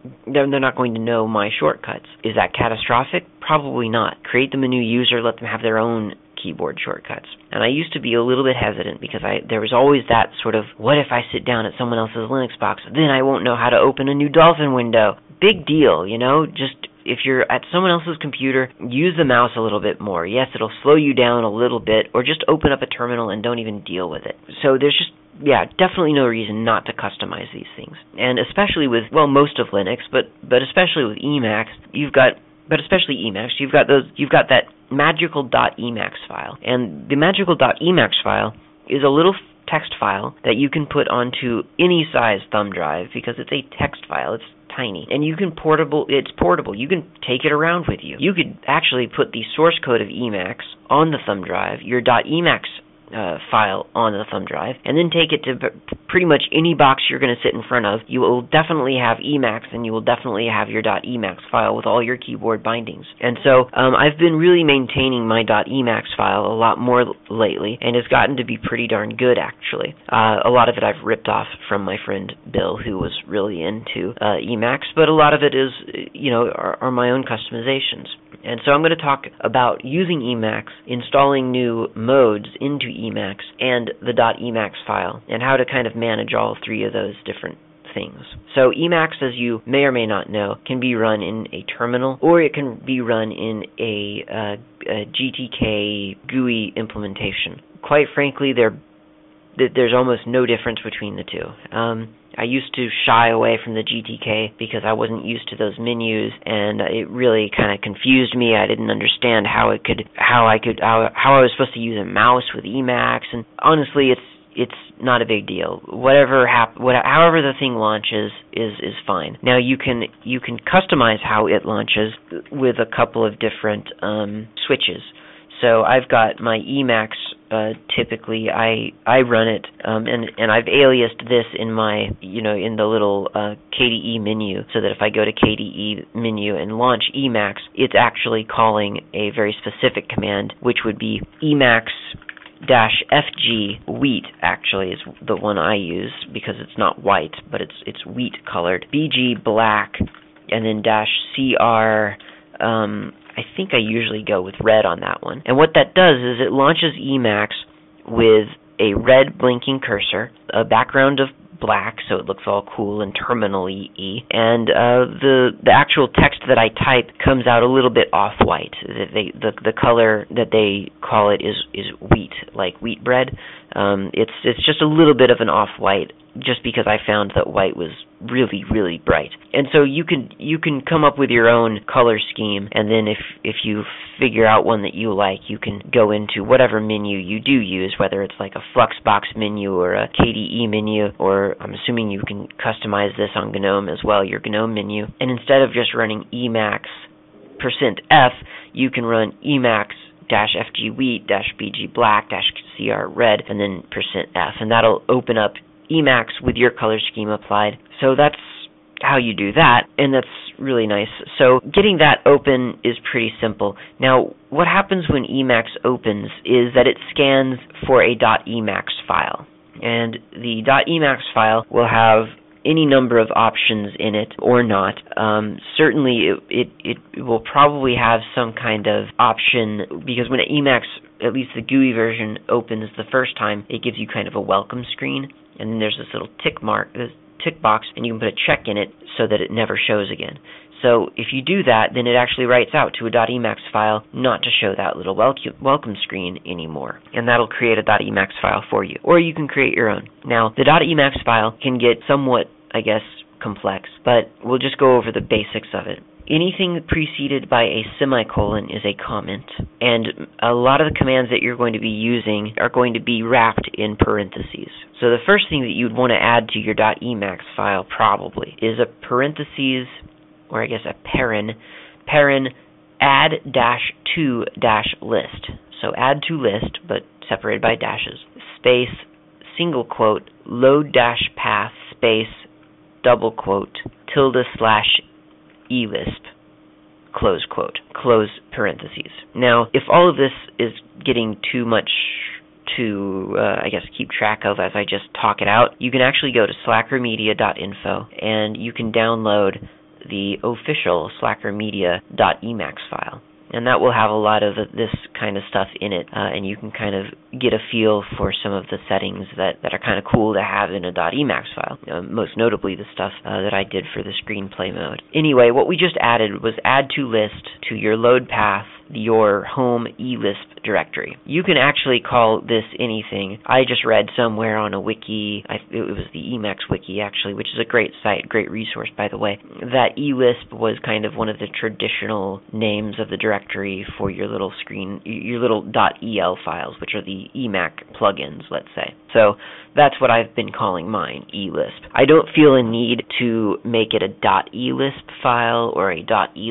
they're, they're not going to know my shortcuts. Is that catastrophic? Probably not. Create them a new user, let them have their own keyboard shortcuts. And I used to be a little bit hesitant because I there was always that sort of, what if I sit down at someone else's Linux box, then I won't know how to open a new Dolphin window. Big deal, you know, just if you're at someone else's computer, use the mouse a little bit more. Yes, it'll slow you down a little bit, or just open up a terminal and don't even deal with it. So there's just, yeah, definitely no reason not to customize these things. And especially with, well, most of Linux, but but especially with Emacs, you've got, but especially Emacs, you've got those, you've got that magical.emacs file. And the magical.emacs file is a little text file that you can put onto any size thumb drive because it's a text file. It's tiny, and you can portable. It's portable. You can take it around with you. You could actually put the source code of Emacs on the thumb drive, your .emacs uh, file on the thumb drive, and then take it to p- pretty much any box you're going to sit in front of. You will definitely have Emacs, and you will definitely have your .emacs file with all your keyboard bindings. And so um, I've been really maintaining my .emacs file a lot more l- lately, and it's gotten to be pretty darn good, actually. Uh, a lot of it I've ripped off from my friend Bill, who was really into uh, Emacs, but a lot of it is, you know, are, are my own customizations. And so I'm going to talk about using Emacs, installing new modes into Emacs, and the .emacs file, and how to kind of manage all three of those different things. So Emacs, as you may or may not know, can be run in a terminal, or it can be run in a, uh, a G T K G U I implementation. Quite frankly, there there's almost no difference between the two. Um, I used to shy away from the G T K because I wasn't used to those menus, and it really kind of confused me. I didn't understand how it could, how I could, how, how I was supposed to use a mouse with Emacs. And honestly, it's it's not a big deal. Whatever hap- what, however the thing launches is is fine. Now you can you can customize how it launches with a couple of different um, switches. So I've got my Emacs. Uh, typically, I I run it, um, and and I've aliased this in my you know in the little uh, K D E menu, so that if I go to K D E menu and launch Emacs, it's actually calling a very specific command, which would be Emacs dash F G wheat. Actually, is the one I use because it's not white, but it's it's wheat colored. B G black, and then dash C R. Um, I think I usually go with red on that one. And what that does is it launches Emacs with a red blinking cursor, a background of black, so it looks all cool and terminal-y, and uh, the the actual text that I type comes out a little bit off-white. They, the the color that they call it is is wheat, like wheat bread. Um, it's it's just a little bit of an off-white, just because I found that white was really, really bright. And so you can you can come up with your own color scheme, and then if if you figure out one that you like, you can go into whatever menu you do use, whether it's like a Fluxbox menu or a K D E menu, or I'm assuming you can customize this on GNOME as well, your GNOME menu. And instead of just running Emacs percent F, you can run Emacs dash F G wheat dash B G black dash C R red and then percent F, and that'll open up Emacs with your color scheme applied. So that's how you do that, and that's really nice. So getting that open is pretty simple. Now, what happens when Emacs opens is that it scans for a .emacs file, and the .emacs file will have any number of options in it or not. Um, certainly, it, it it will probably have some kind of option, because when Emacs, at least the G U I version, opens the first time, it gives you kind of a welcome screen, and then there's this little tick mark, this tick box, and you can put a check in it so that it never shows again. So if you do that, then it actually writes out to a .emacs file not to show that little welcome screen anymore, and that'll create a .emacs file for you. Or you can create your own. Now, the .emacs file can get somewhat, I guess, complex, but we'll just go over the basics of it. Anything preceded by a semicolon is a comment, and a lot of the commands that you're going to be using are going to be wrapped in parentheses. So the first thing that you'd want to add to your .emacs file probably is a parentheses, or I guess a paren, paren add dash to dash list. So add to list, but separated by dashes. Space, single quote, load dash path, space, double quote, tilde slash eLisp, close quote, close parentheses. Now, if all of this is getting too much to, uh, I guess, keep track of as I just talk it out, you can actually go to slackermedia dot info, and you can download the official slacker media dot emacs file. And that will have a lot of this kind of stuff in it, uh, and you can kind of get a feel for some of the settings that, that are kind of cool to have in a .emacs file, uh, most notably the stuff uh, that I did for the screenplay mode. Anyway, what we just added was add to list to your load path your home eLisp directory. You can actually call this anything. I just read somewhere on a wiki, I, it was the Emacs wiki actually, which is a great site, great resource by the way, that eLisp was kind of one of the traditional names of the directory for your little screen, your little .el files, which are the Emacs plugins, let's say. So that's what I've been calling mine, eLisp. I don't feel a need to make it a .elisp file or a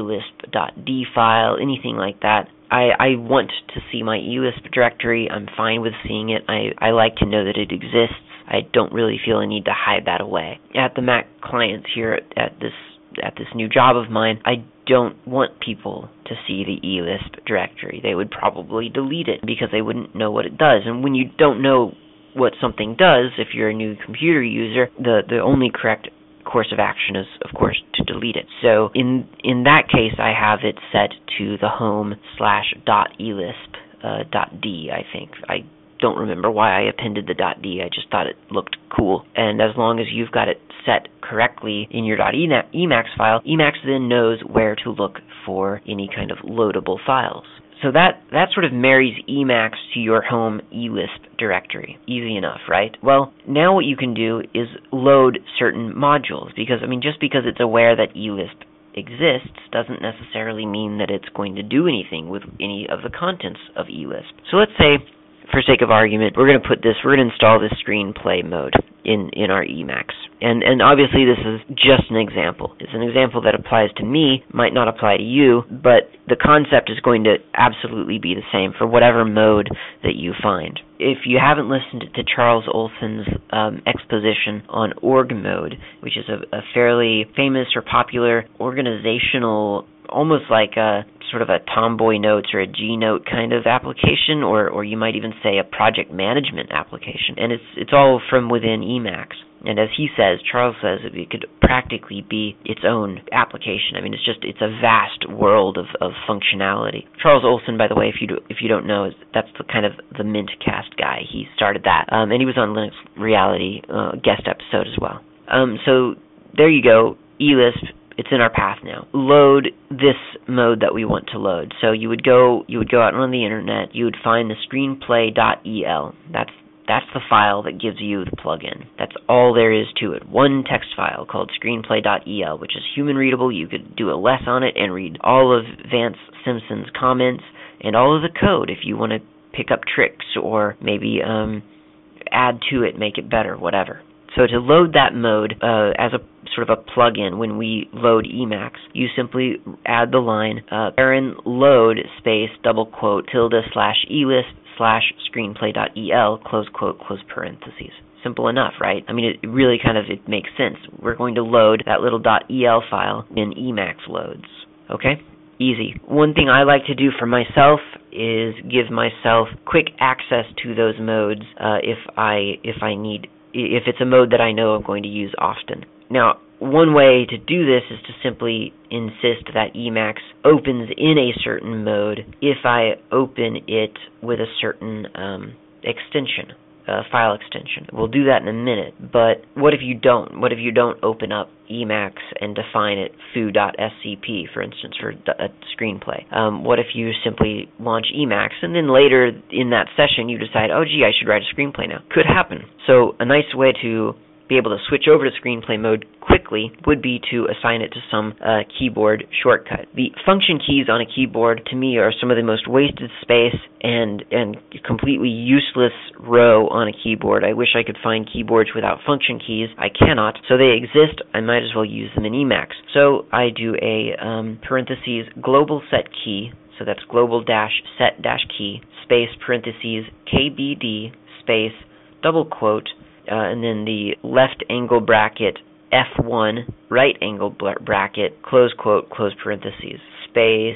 .elisp.d file, anything like that. I, I want to see my eLisp directory. I'm fine with seeing it. I, I like to know that it exists. I don't really feel a need to hide that away. At the Mac clients here at, at this at this new job of mine, I don't want people to see the eLisp directory. They would probably delete it because they wouldn't know what it does. And when you don't know what something does, if you're a new computer user, the, the only correct course of action is, of course, to delete it. So in in that case, I have it set to the home slash dot elisp uh, dot d, I think. I don't remember why I appended the .d. I just thought it looked cool. And as long as you've got it set correctly in your .emacs file, Emacs then knows where to look for any kind of loadable files. So that, that sort of marries Emacs to your home eLisp directory. Easy enough, right? Well, now what you can do is load certain modules, because, I mean, just because it's aware that eLisp exists doesn't necessarily mean that it's going to do anything with any of the contents of eLisp. So let's say, for sake of argument, we're going to put this, we're going to install this screenplay mode in, in our Emacs. And, and obviously this is just an example. It's an example that applies to me, might not apply to you, but the concept is going to absolutely be the same for whatever mode that you find. If you haven't listened to Charles Olson's um, exposition on org mode, which is a, a fairly famous or popular organizational, almost like a sort of a Tomboy Notes or a G-Note kind of application, or, or you might even say a project management application. And it's it's all from within Emacs. And as he says, Charles says, it could practically be its own application. I mean, it's just, it's a vast world of, of functionality. Charles Olson, by the way, if you do, if you don't know, is that's the kind of the Mintcast guy. He started that. Um, and he was on Linux Reality uh, guest episode as well. Um, so there you go, eLisp. It's in our path now. Load this mode that we want to load. So you would go you would go out on the internet, you would find the screenplay.el. That's that's the file that gives you the plugin. That's all there is to it. One text file called screenplay.el, which is human readable. You could do a less on it and read all of Vance Simpson's comments and all of the code if you want to pick up tricks or maybe um, add to it, make it better, whatever. So to load that mode uh, as a sort of a plug-in when we load Emacs, you simply add the line uh, Aaron load space double quote tilde slash elisp slash screenplay.el close quote close parentheses. Simple enough, right? I mean, it really kind of it makes sense. We're going to load that little .el file in Emacs loads. Okay? Easy. One thing I like to do for myself is give myself quick access to those modes uh, if I if I need. if it's a mode that I know I'm going to use often. Now, one way to do this is to simply insist that Emacs opens in a certain mode if I open it with a certain um, extension, uh, file extension. We'll do that in a minute, but what if you don't? What if you don't open up Emacs and define it foo.scp, for instance, for a screenplay? Um, what if you simply launch Emacs and then later in that session you decide, oh gee, I should write a screenplay now? Could happen. So a nice way to be able to switch over to screenplay mode quickly would be to assign it to some uh, keyboard shortcut. The function keys on a keyboard, to me, are some of the most wasted space and and completely useless row on a keyboard. I wish I could find keyboards without function keys. I cannot. So they exist. I might as well use them in Emacs. So I do a um, parentheses global set key. So that's global dash set dash key space parentheses K B D space double quote Uh, and then the left angle bracket F one right angle bracket close quote close parentheses space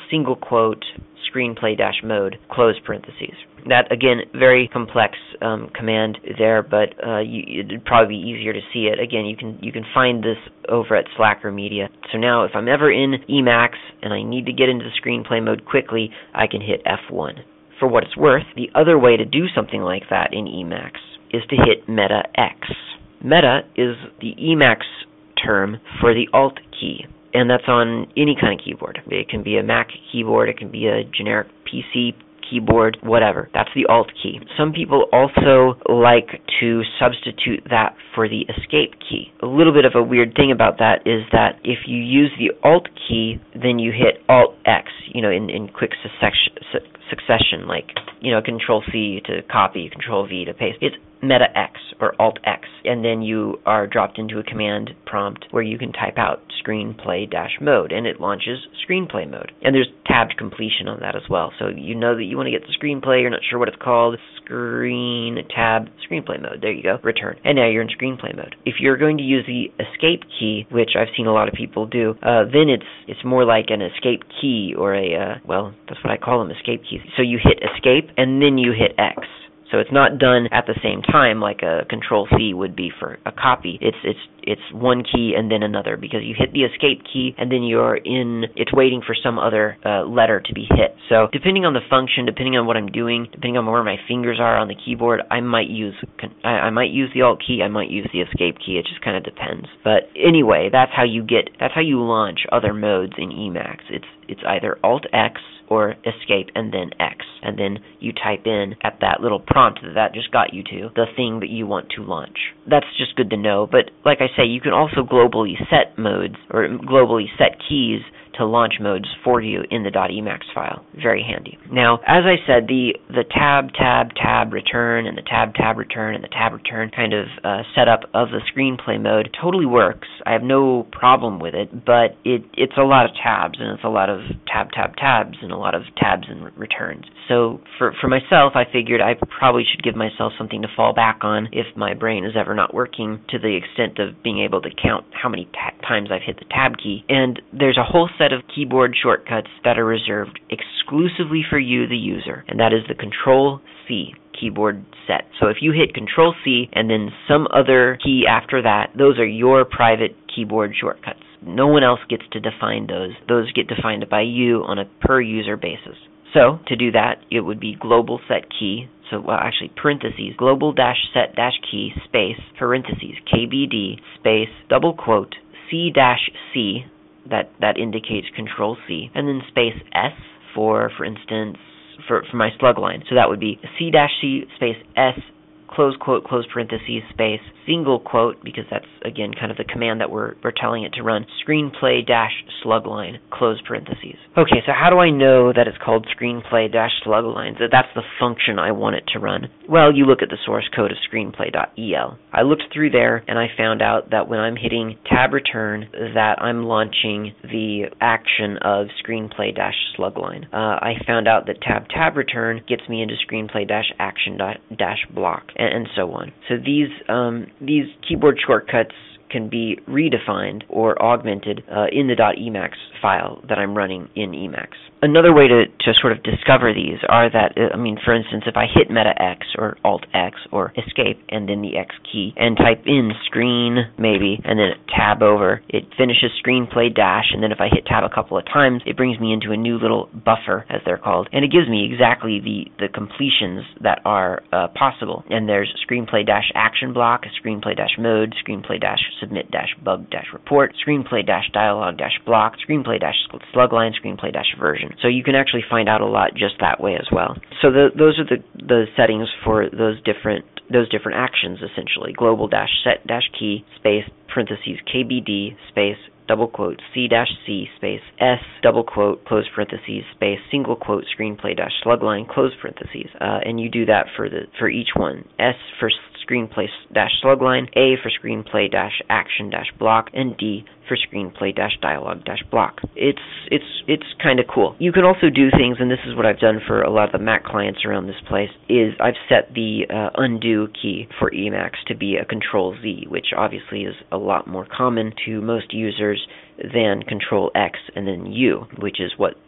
single quote, screenplay dash mode, close parentheses. That, again, very complex um, command there, but uh, you, it'd probably be easier to see it. Again, you can you can find this over at Slacker Media. So now if I'm ever in Emacs and I need to get into screenplay mode quickly, I can hit F one. For what it's worth, the other way to do something like that in Emacs is to hit Meta X. Meta is the Emacs term for the Alt key, and that's on any kind of keyboard. It can be a Mac keyboard, it can be a generic P C keyboard, whatever. That's the Alt key. Some people also like to substitute that for the Escape key. A little bit of a weird thing about that is that if you use the Alt key, then you hit Alt X, you know, in, in quick succession, succession, like, you know, Control C to copy, Control V to paste. It's Meta X or Alt X, and then you are dropped into a command prompt where you can type out screenplay dash mode, and it launches screenplay mode. And there's tabbed completion on that as well, so you know that you want to get the screenplay, you're not sure what it's called, screen tab screenplay mode. There you go, return, and now you're in screenplay mode. If you're going to use the escape key, which I've seen a lot of people do, uh, then it's it's more like an escape key or a uh, well, that's what I call them, escape keys. So you hit escape and then you hit X. So it's not done at the same time like a Control C would be for a copy. It's it's it's one key and then another, because you hit the escape key and then you're in, it's waiting for some other uh, letter to be hit. So depending on the function, depending on what I'm doing, depending on where my fingers are on the keyboard, I might use I, I might use the Alt key, I might use the escape key. It just kind of depends. But anyway, that's how you get that's how you launch other modes in Emacs. It's it's either Alt X or escape and then X, and then you type in at that little prompt that that just got you to the thing that you want to launch. That's just good to know, but like I say, you can also globally set modes or globally set keys to launch modes for you in the .emacs file. Very handy. Now, as I said, the the tab, tab, tab, return, and the tab, tab, return, and the tab, return kind of uh, setup of the screenplay mode totally works. I have no problem with it, but it it's a lot of tabs, and it's a lot of tab, tab, tabs, and a lot of tabs and re- returns. So for, for myself, I figured I probably should give myself something to fall back on if my brain is ever not working to the extent of being able to count how many ta- times I've hit the tab key. And there's a whole set of keyboard shortcuts that are reserved exclusively for you, the user, and that is the Control C keyboard set. So if you hit Control C and then some other key after that, those are your private keyboard shortcuts. No one else gets to define those. Those get defined by you on a per user basis. So to do that, it would be global set key. So, well, actually, parentheses, global dash set dash key space, parentheses, K B D space, double quote, C dash C, that, that indicates Control C, and then space S for, for instance, for, for my slug line. So that would be C dash C space S, close quote, close parentheses, space, single quote, because that's, again, kind of the command that we're, we're telling it to run, screenplay dash slug line, close parentheses. Okay, so how do I know that it's called screenplay dash slug lines, that that's the function I want it to run? Well, you look at the source code of screenplay dot E L. I looked through there, and I found out that when I'm hitting tab return, that I'm launching the action of screenplay dash slug line. Uh, I found out that tab tab return gets me into screenplay dash action dash block, and, and so on. So these um, these keyboard shortcuts can be redefined or augmented uh, in the .emacs file that I'm running in Emacs. Another way to, to sort of discover these are that, I mean, for instance, if I hit Meta X or Alt X or Escape and then the X key and type in screen maybe and then tab over, it finishes screenplay dash, and then if I hit tab a couple of times, it brings me into a new little buffer, as they're called, and it gives me exactly the, the completions that are uh, possible. And there's screenplay dash action block, screenplay dash mode, screenplay dash submit dash bug dash report, screenplay dash dialogue dash block, screenplay dash slugline, screenplay dash version. So you can actually find out a lot just that way as well. So the, those are the, the settings for those different those different actions, essentially. Global dash set dash key space parentheses K B D space double quote C dash C space S double quote close parentheses space single quote screenplay dash slugline close parentheses, uh, and you do that for the for each one. S for screenplay dash slugline, A for screenplay dash action dash block, and D for screenplay dash dialogue dash block. It's it's it's kind of cool. You can also do things, and this is what I've done for a lot of the Mac clients around this place, is I've set the uh, undo key for Emacs to be a Control Z, which obviously is a lot more common to most users than Control X and then U, which is what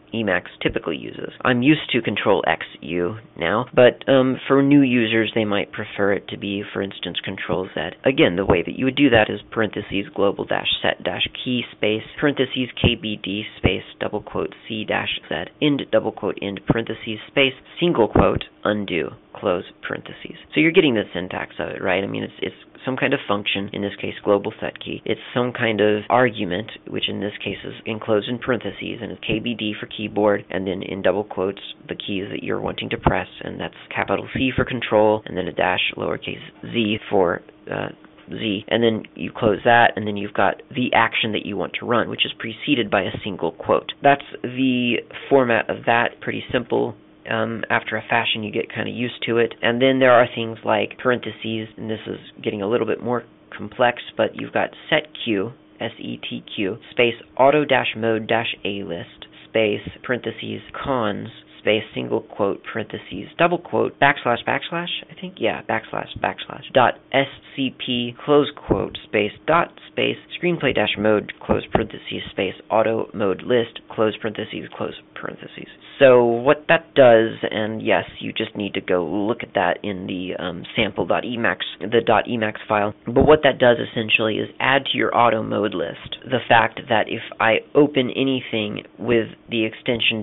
Emacs typically uses. I'm used to Control X U now, but um, for new users, they might prefer it to be, for instance, Control Z. Again, the way that you would do that is parentheses global dash set dash key space parentheses K B D space double quote C dash Z end double quote end parentheses space single quote undo close parentheses. So you're getting the syntax of it, right? I mean, it's it's some kind of function, in this case global set key. It's some kind of argument, which in this case is enclosed in parentheses, and it's K B D for keyboard, and then in double quotes the keys that you're wanting to press, and that's capital C for control, and then a dash lowercase z for uh, Z, and then you close that, and then you've got the action that you want to run, which is preceded by a single quote. That's the format of that. Pretty simple. Um, after a fashion, you get kind of used to it. And then there are things like parentheses, and this is getting a little bit more complex, but you've got setq, S E T Q, space auto-mode-a list, space, parentheses, cons, space, single quote, parentheses, double quote, backslash, backslash, I think, yeah, backslash, backslash, dot scp, close quote, space, dot, space, screenplay dash mode, close parentheses, space, auto mode list, close parentheses, close parentheses. So what that does, and yes, you just need to go look at that in the um, sample.emacs, the .emacs file, but what that does essentially is add to your auto mode list the fact that if I open anything with the extension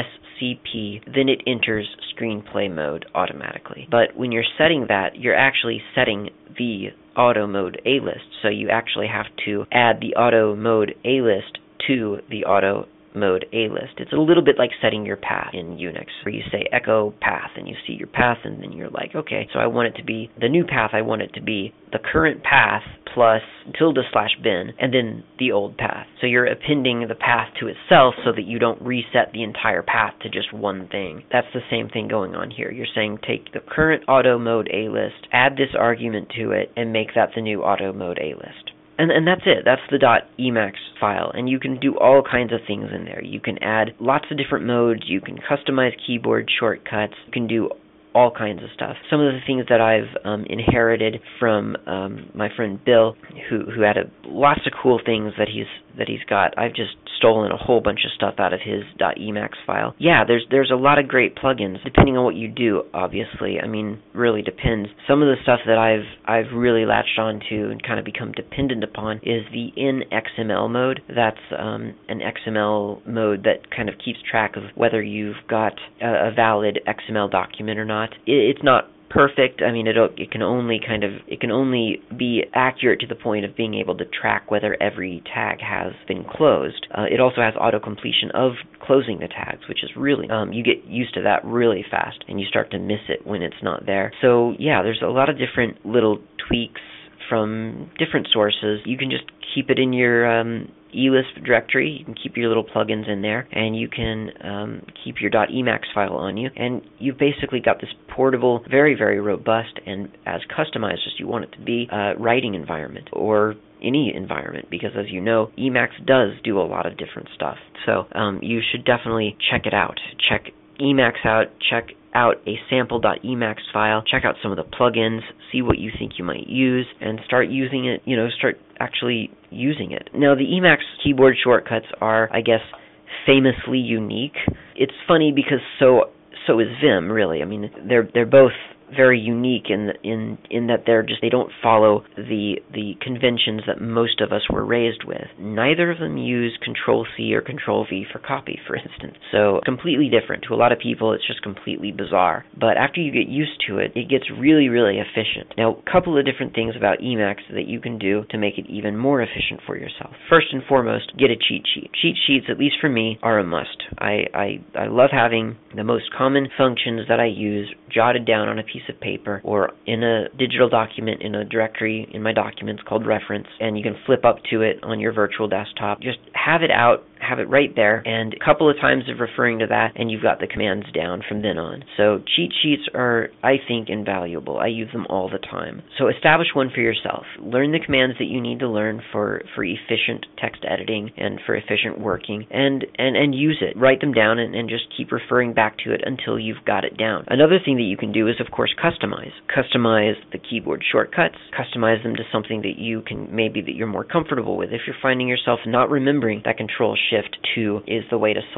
.scp, then it enters screenplay mode automatically. But when you're setting that, you're actually setting the auto mode A list, so you actually have to add the auto mode A list to the auto mode A list. It's a little bit like setting your path in Unix, where you say echo path, and you see your path, and then you're like, okay, so I want it to be, the new path, I want it to be the current path plus tilde slash bin, and then the old path. So you're appending the path to itself so that you don't reset the entire path to just one thing. That's the same thing going on here. You're saying take the current auto mode A list, add this argument to it, and make that the new auto mode A list. And, and that's it. That's the .emacs file. And you can do all kinds of things in there. You can add lots of different modes. You can customize keyboard shortcuts. You can do all kinds of stuff. Some of the things that I've um, inherited from um, my friend Bill, who who had a, lots of cool things that he's that he's got. I've just stolen a whole bunch of stuff out of his .emacs file. Yeah, there's there's a lot of great plugins, depending on what you do, obviously. I mean, really depends. Some of the stuff that I've I've really latched onto and kind of become dependent upon is the in X M L mode. That's um, an X M L mode that kind of keeps track of whether you've got a, a valid X M L document or not. It, it's not perfect. I mean, it it can only kind of it can only be accurate to the point of being able to track whether every tag has been closed. Uh, it also has auto completion of closing the tags, which is really um, you get used to that really fast, and you start to miss it when it's not there. So yeah, there's a lot of different little tweaks from different sources. You can just keep it in your um, eList directory. You can keep your little plugins in there, and you can um, keep your .emacs file on you, and you've basically got this portable, very, very robust, and as customized as you want it to be, uh, writing environment, or any environment, because as you know, Emacs does do a lot of different stuff. So um, you should definitely check it out. Check Emacs out, check out a sample.emacs file, check out some of the plugins, see what you think you might use, and start using it, you know, start actually using it. Now, the Emacs keyboard shortcuts are, I guess, famously unique. It's funny because so so is Vim, really. I mean, they're they're both very unique in in in that they're just they don't follow the the conventions that most of us were raised with. Neither of them use Control C or Control V for copy, for instance. So completely different. To a lot of people, it's just completely bizarre. But after you get used to it, it gets really, really efficient. Now, a couple of different things about Emacs that you can do to make it even more efficient for yourself. First and foremost, get a cheat sheet. Cheat sheets, at least for me, are a must. I I, I love having the most common functions that I use jotted down on a piece of paper or in a digital document in a directory in my documents called reference, and you can flip up to it on your virtual desktop. Just have it out, have it right there, and a couple of times of referring to that, and you've got the commands down from then on. So cheat sheets are, I think, invaluable. I use them all the time. So establish one for yourself. Learn the commands that you need to learn for, for efficient text editing and for efficient working, and, and, and use it. Write them down and, and just keep referring back to it until you've got it down. Another thing that you can do is, of course, customize. Customize the keyboard shortcuts. Customize them to something that you can, maybe that you're more comfortable with. If you're finding yourself not remembering that Control Shift two is the way to select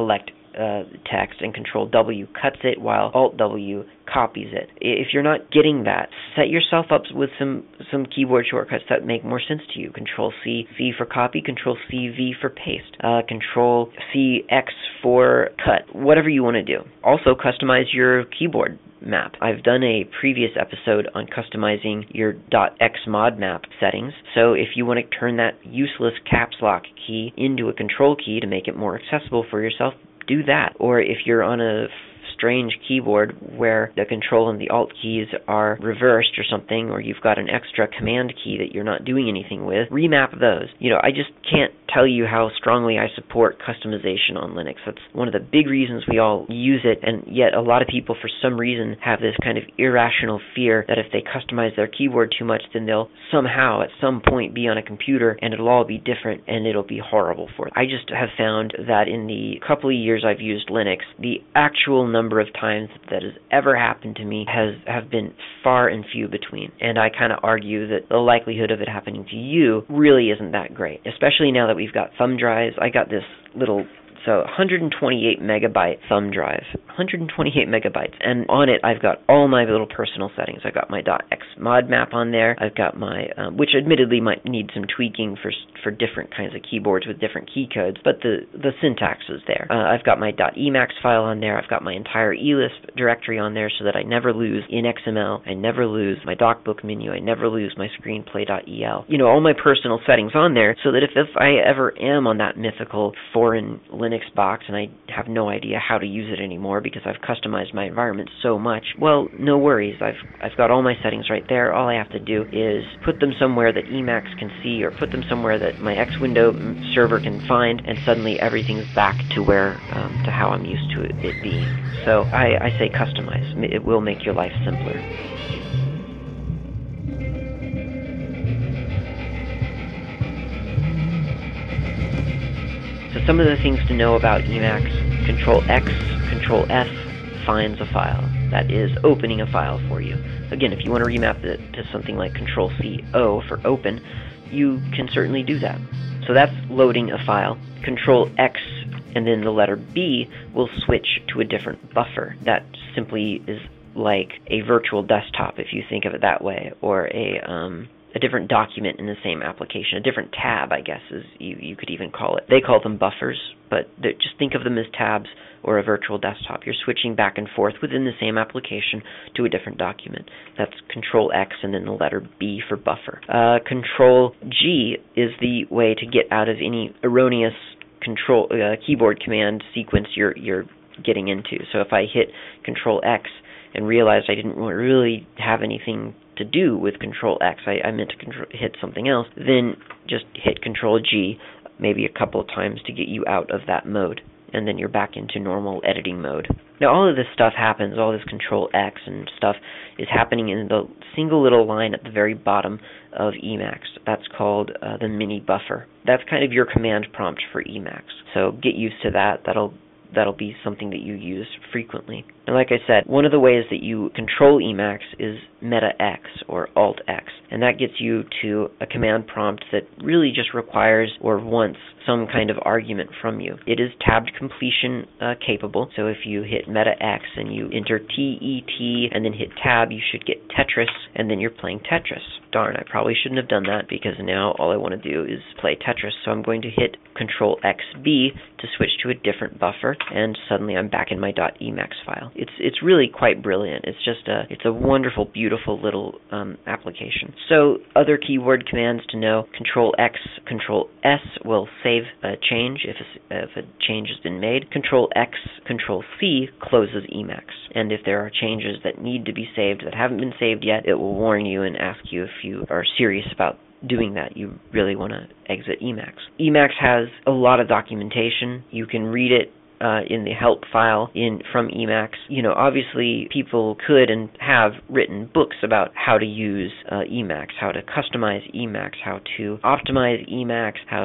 uh, text, and Control W cuts it while Alt W copies it. If you're not getting that, set yourself up with some, some keyboard shortcuts that make more sense to you. Control C, V for copy, Control C, V for paste, uh, Control C, X for cut, whatever you want to do. Also, customize your keyboard map. I've done a previous episode on customizing your .xmod map settings, so if you want to turn that useless caps lock key into a control key to make it more accessible for yourself, do that. Or if you're on a strange keyboard where the Control and the Alt keys are reversed or something, or you've got an extra command key that you're not doing anything with, remap those. You know, I just can't tell you how strongly I support customization on Linux. That's one of the big reasons we all use it, and yet a lot of people for some reason have this kind of irrational fear that if they customize their keyboard too much, then they'll somehow at some point be on a computer and it'll all be different and it'll be horrible for them. I just have found that in the couple of years I've used Linux, the actual number of times that has ever happened to me has have been far and few between, and I kind of argue that the likelihood of it happening to you really isn't that great, especially now that we've got thumb drives. I got this little So one hundred twenty-eight megabyte thumb drive, one hundred twenty-eight megabytes, and on it I've got all my little personal settings. I've got my .xmod map on there. I've got my, um, which admittedly might need some tweaking for for different kinds of keyboards with different key codes, but the, the syntax is there. Uh, I've got my .emacs file on there. I've got my entire eLisp directory on there so that I never lose in X M L. I never lose my DocBook menu. I never lose my screenplay.el. You know, all my personal settings on there so that if, if I ever am on that mythical foreign Linux box and I have no idea how to use it anymore because I've customized my environment so much, well, no worries. I've I've got all my settings right there. All I have to do is put them somewhere that Emacs can see, or put them somewhere that my X window server can find, and suddenly everything's back to where um, to how I'm used to it, it being. So I, I say customize. It will make your life simpler. So some of the things to know about Emacs: Control X, Control F finds a file. That is opening a file for you. Again, if you want to remap it to something like Control C O for open, you can certainly do that. So that's loading a file. Control X and then the letter B will switch to a different buffer. That simply is like a virtual desktop, if you think of it that way, or a um, a different document in the same application, a different tab, I guess, is you, you could even call it. They call them buffers, but just think of them as tabs or a virtual desktop. You're switching back and forth within the same application to a different document. That's Control X and then the letter B for buffer. Uh, Control G is the way to get out of any erroneous control uh, keyboard command sequence you're you're getting into. So if I hit Control X and realized I didn't really have anything to do with Control X, I, I meant to control, hit something else, then just hit Control G maybe a couple of times to get you out of that mode, and then you're back into normal editing mode. Now all of this stuff happens, all this Control X and stuff is happening in the single little line at the very bottom of Emacs. That's called uh, the mini buffer. That's kind of your command prompt for Emacs. So get used to that. That'll that'll be something that you use frequently. And like I said, one of the ways that you control Emacs is Meta X or Alt X, and that gets you to a command prompt that really just requires or wants some kind of argument from you. It is tabbed completion uh, capable, so if you hit Meta X and you enter T E T and then hit tab, you should get Tetris, and then you're playing Tetris. Darn, I probably shouldn't have done that, because now all I want to do is play Tetris, so I'm going to hit Control X B to switch to a different buffer, and suddenly I'm back in my .emacs file. It's it's really quite brilliant. It's just a it's a wonderful, beautiful little um, application. So other keyword commands to know: Control X, Control S will save a change if a, if a change has been made. Control X, Control C closes Emacs. And if there are changes that need to be saved that haven't been saved yet, it will warn you and ask you if you are serious about doing that. You really want to exit Emacs. Emacs has a lot of documentation. You can read it Uh, in the help file in from Emacs. You know, obviously people could and have written books about how to use uh, Emacs, how to customize Emacs, how to optimize Emacs, how to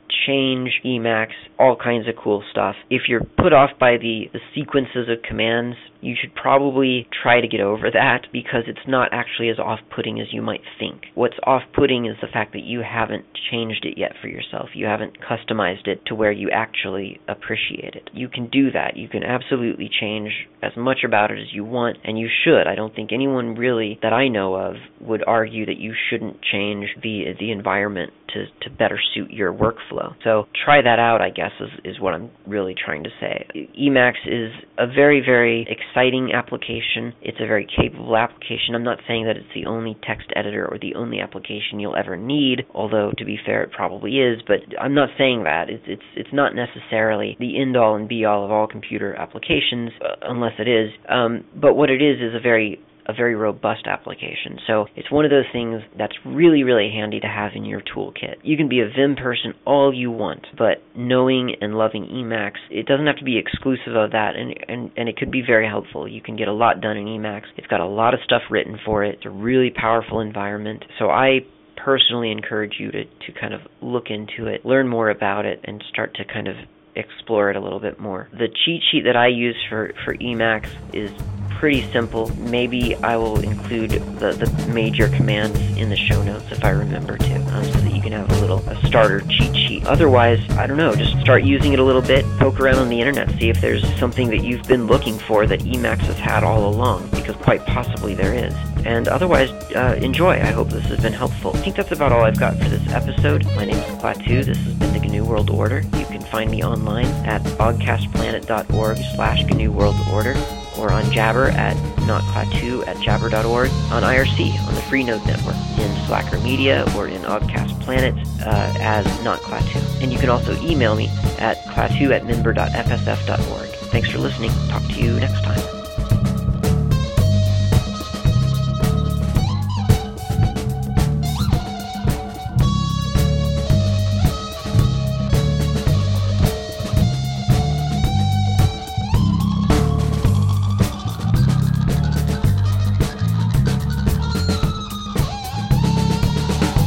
change, Emacs, all kinds of cool stuff. If you're put off by the, the sequences of commands, you should probably try to get over that because it's not actually as off-putting as you might think. What's off-putting is the fact that you haven't changed it yet for yourself. You haven't customized it to where you actually appreciate it. You can do that. You can absolutely change as much about it as you want, and you should. I don't think anyone really that I know of would argue that you shouldn't change the the environment to, to better suit your workflow. So try that out, I guess, is, is what I'm really trying to say. Emacs is a very, very exciting application. It's a very capable application. I'm not saying that it's the only text editor or the only application you'll ever need, although to be fair, it probably is, but I'm not saying that. It's it's, it's not necessarily the end-all and be-all of all computer applications, uh, unless it is. Um, but what it is is a very a very robust application. So it's one of those things that's really, really handy to have in your toolkit. You can be a Vim person all you want, but knowing and loving Emacs, it doesn't have to be exclusive of that, and, and, and it could be very helpful. You can get a lot done in Emacs. It's got a lot of stuff written for it. It's a really powerful environment. So I personally encourage you to, to kind of look into it, learn more about it, and start to kind of explore it a little bit more. The cheat sheet that I use for, for Emacs is pretty simple. Maybe I will include the, the major commands in the show notes if I remember to, um, so that you can have a little a starter cheat sheet. Otherwise, I don't know, just start using it a little bit, poke around on the internet, see if there's something that you've been looking for that Emacs has had all along, because quite possibly there is. And otherwise, uh, enjoy. I hope this has been helpful. I think that's about all I've got for this episode. My name is Klaatu. This has been the G N U World Order. You can find me online at ogcastplanet.org slash GNU World Order, or on Jabber at notklaatu at jabber dot org, on I R C, on the Freenode Network, in Slacker Media, or in Ogcast Planet uh, as notklaatu. And you can also email me at klaatu at minber dot f s f dot org. Thanks for listening. Talk to you next time.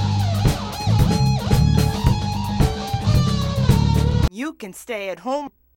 You can stay at home.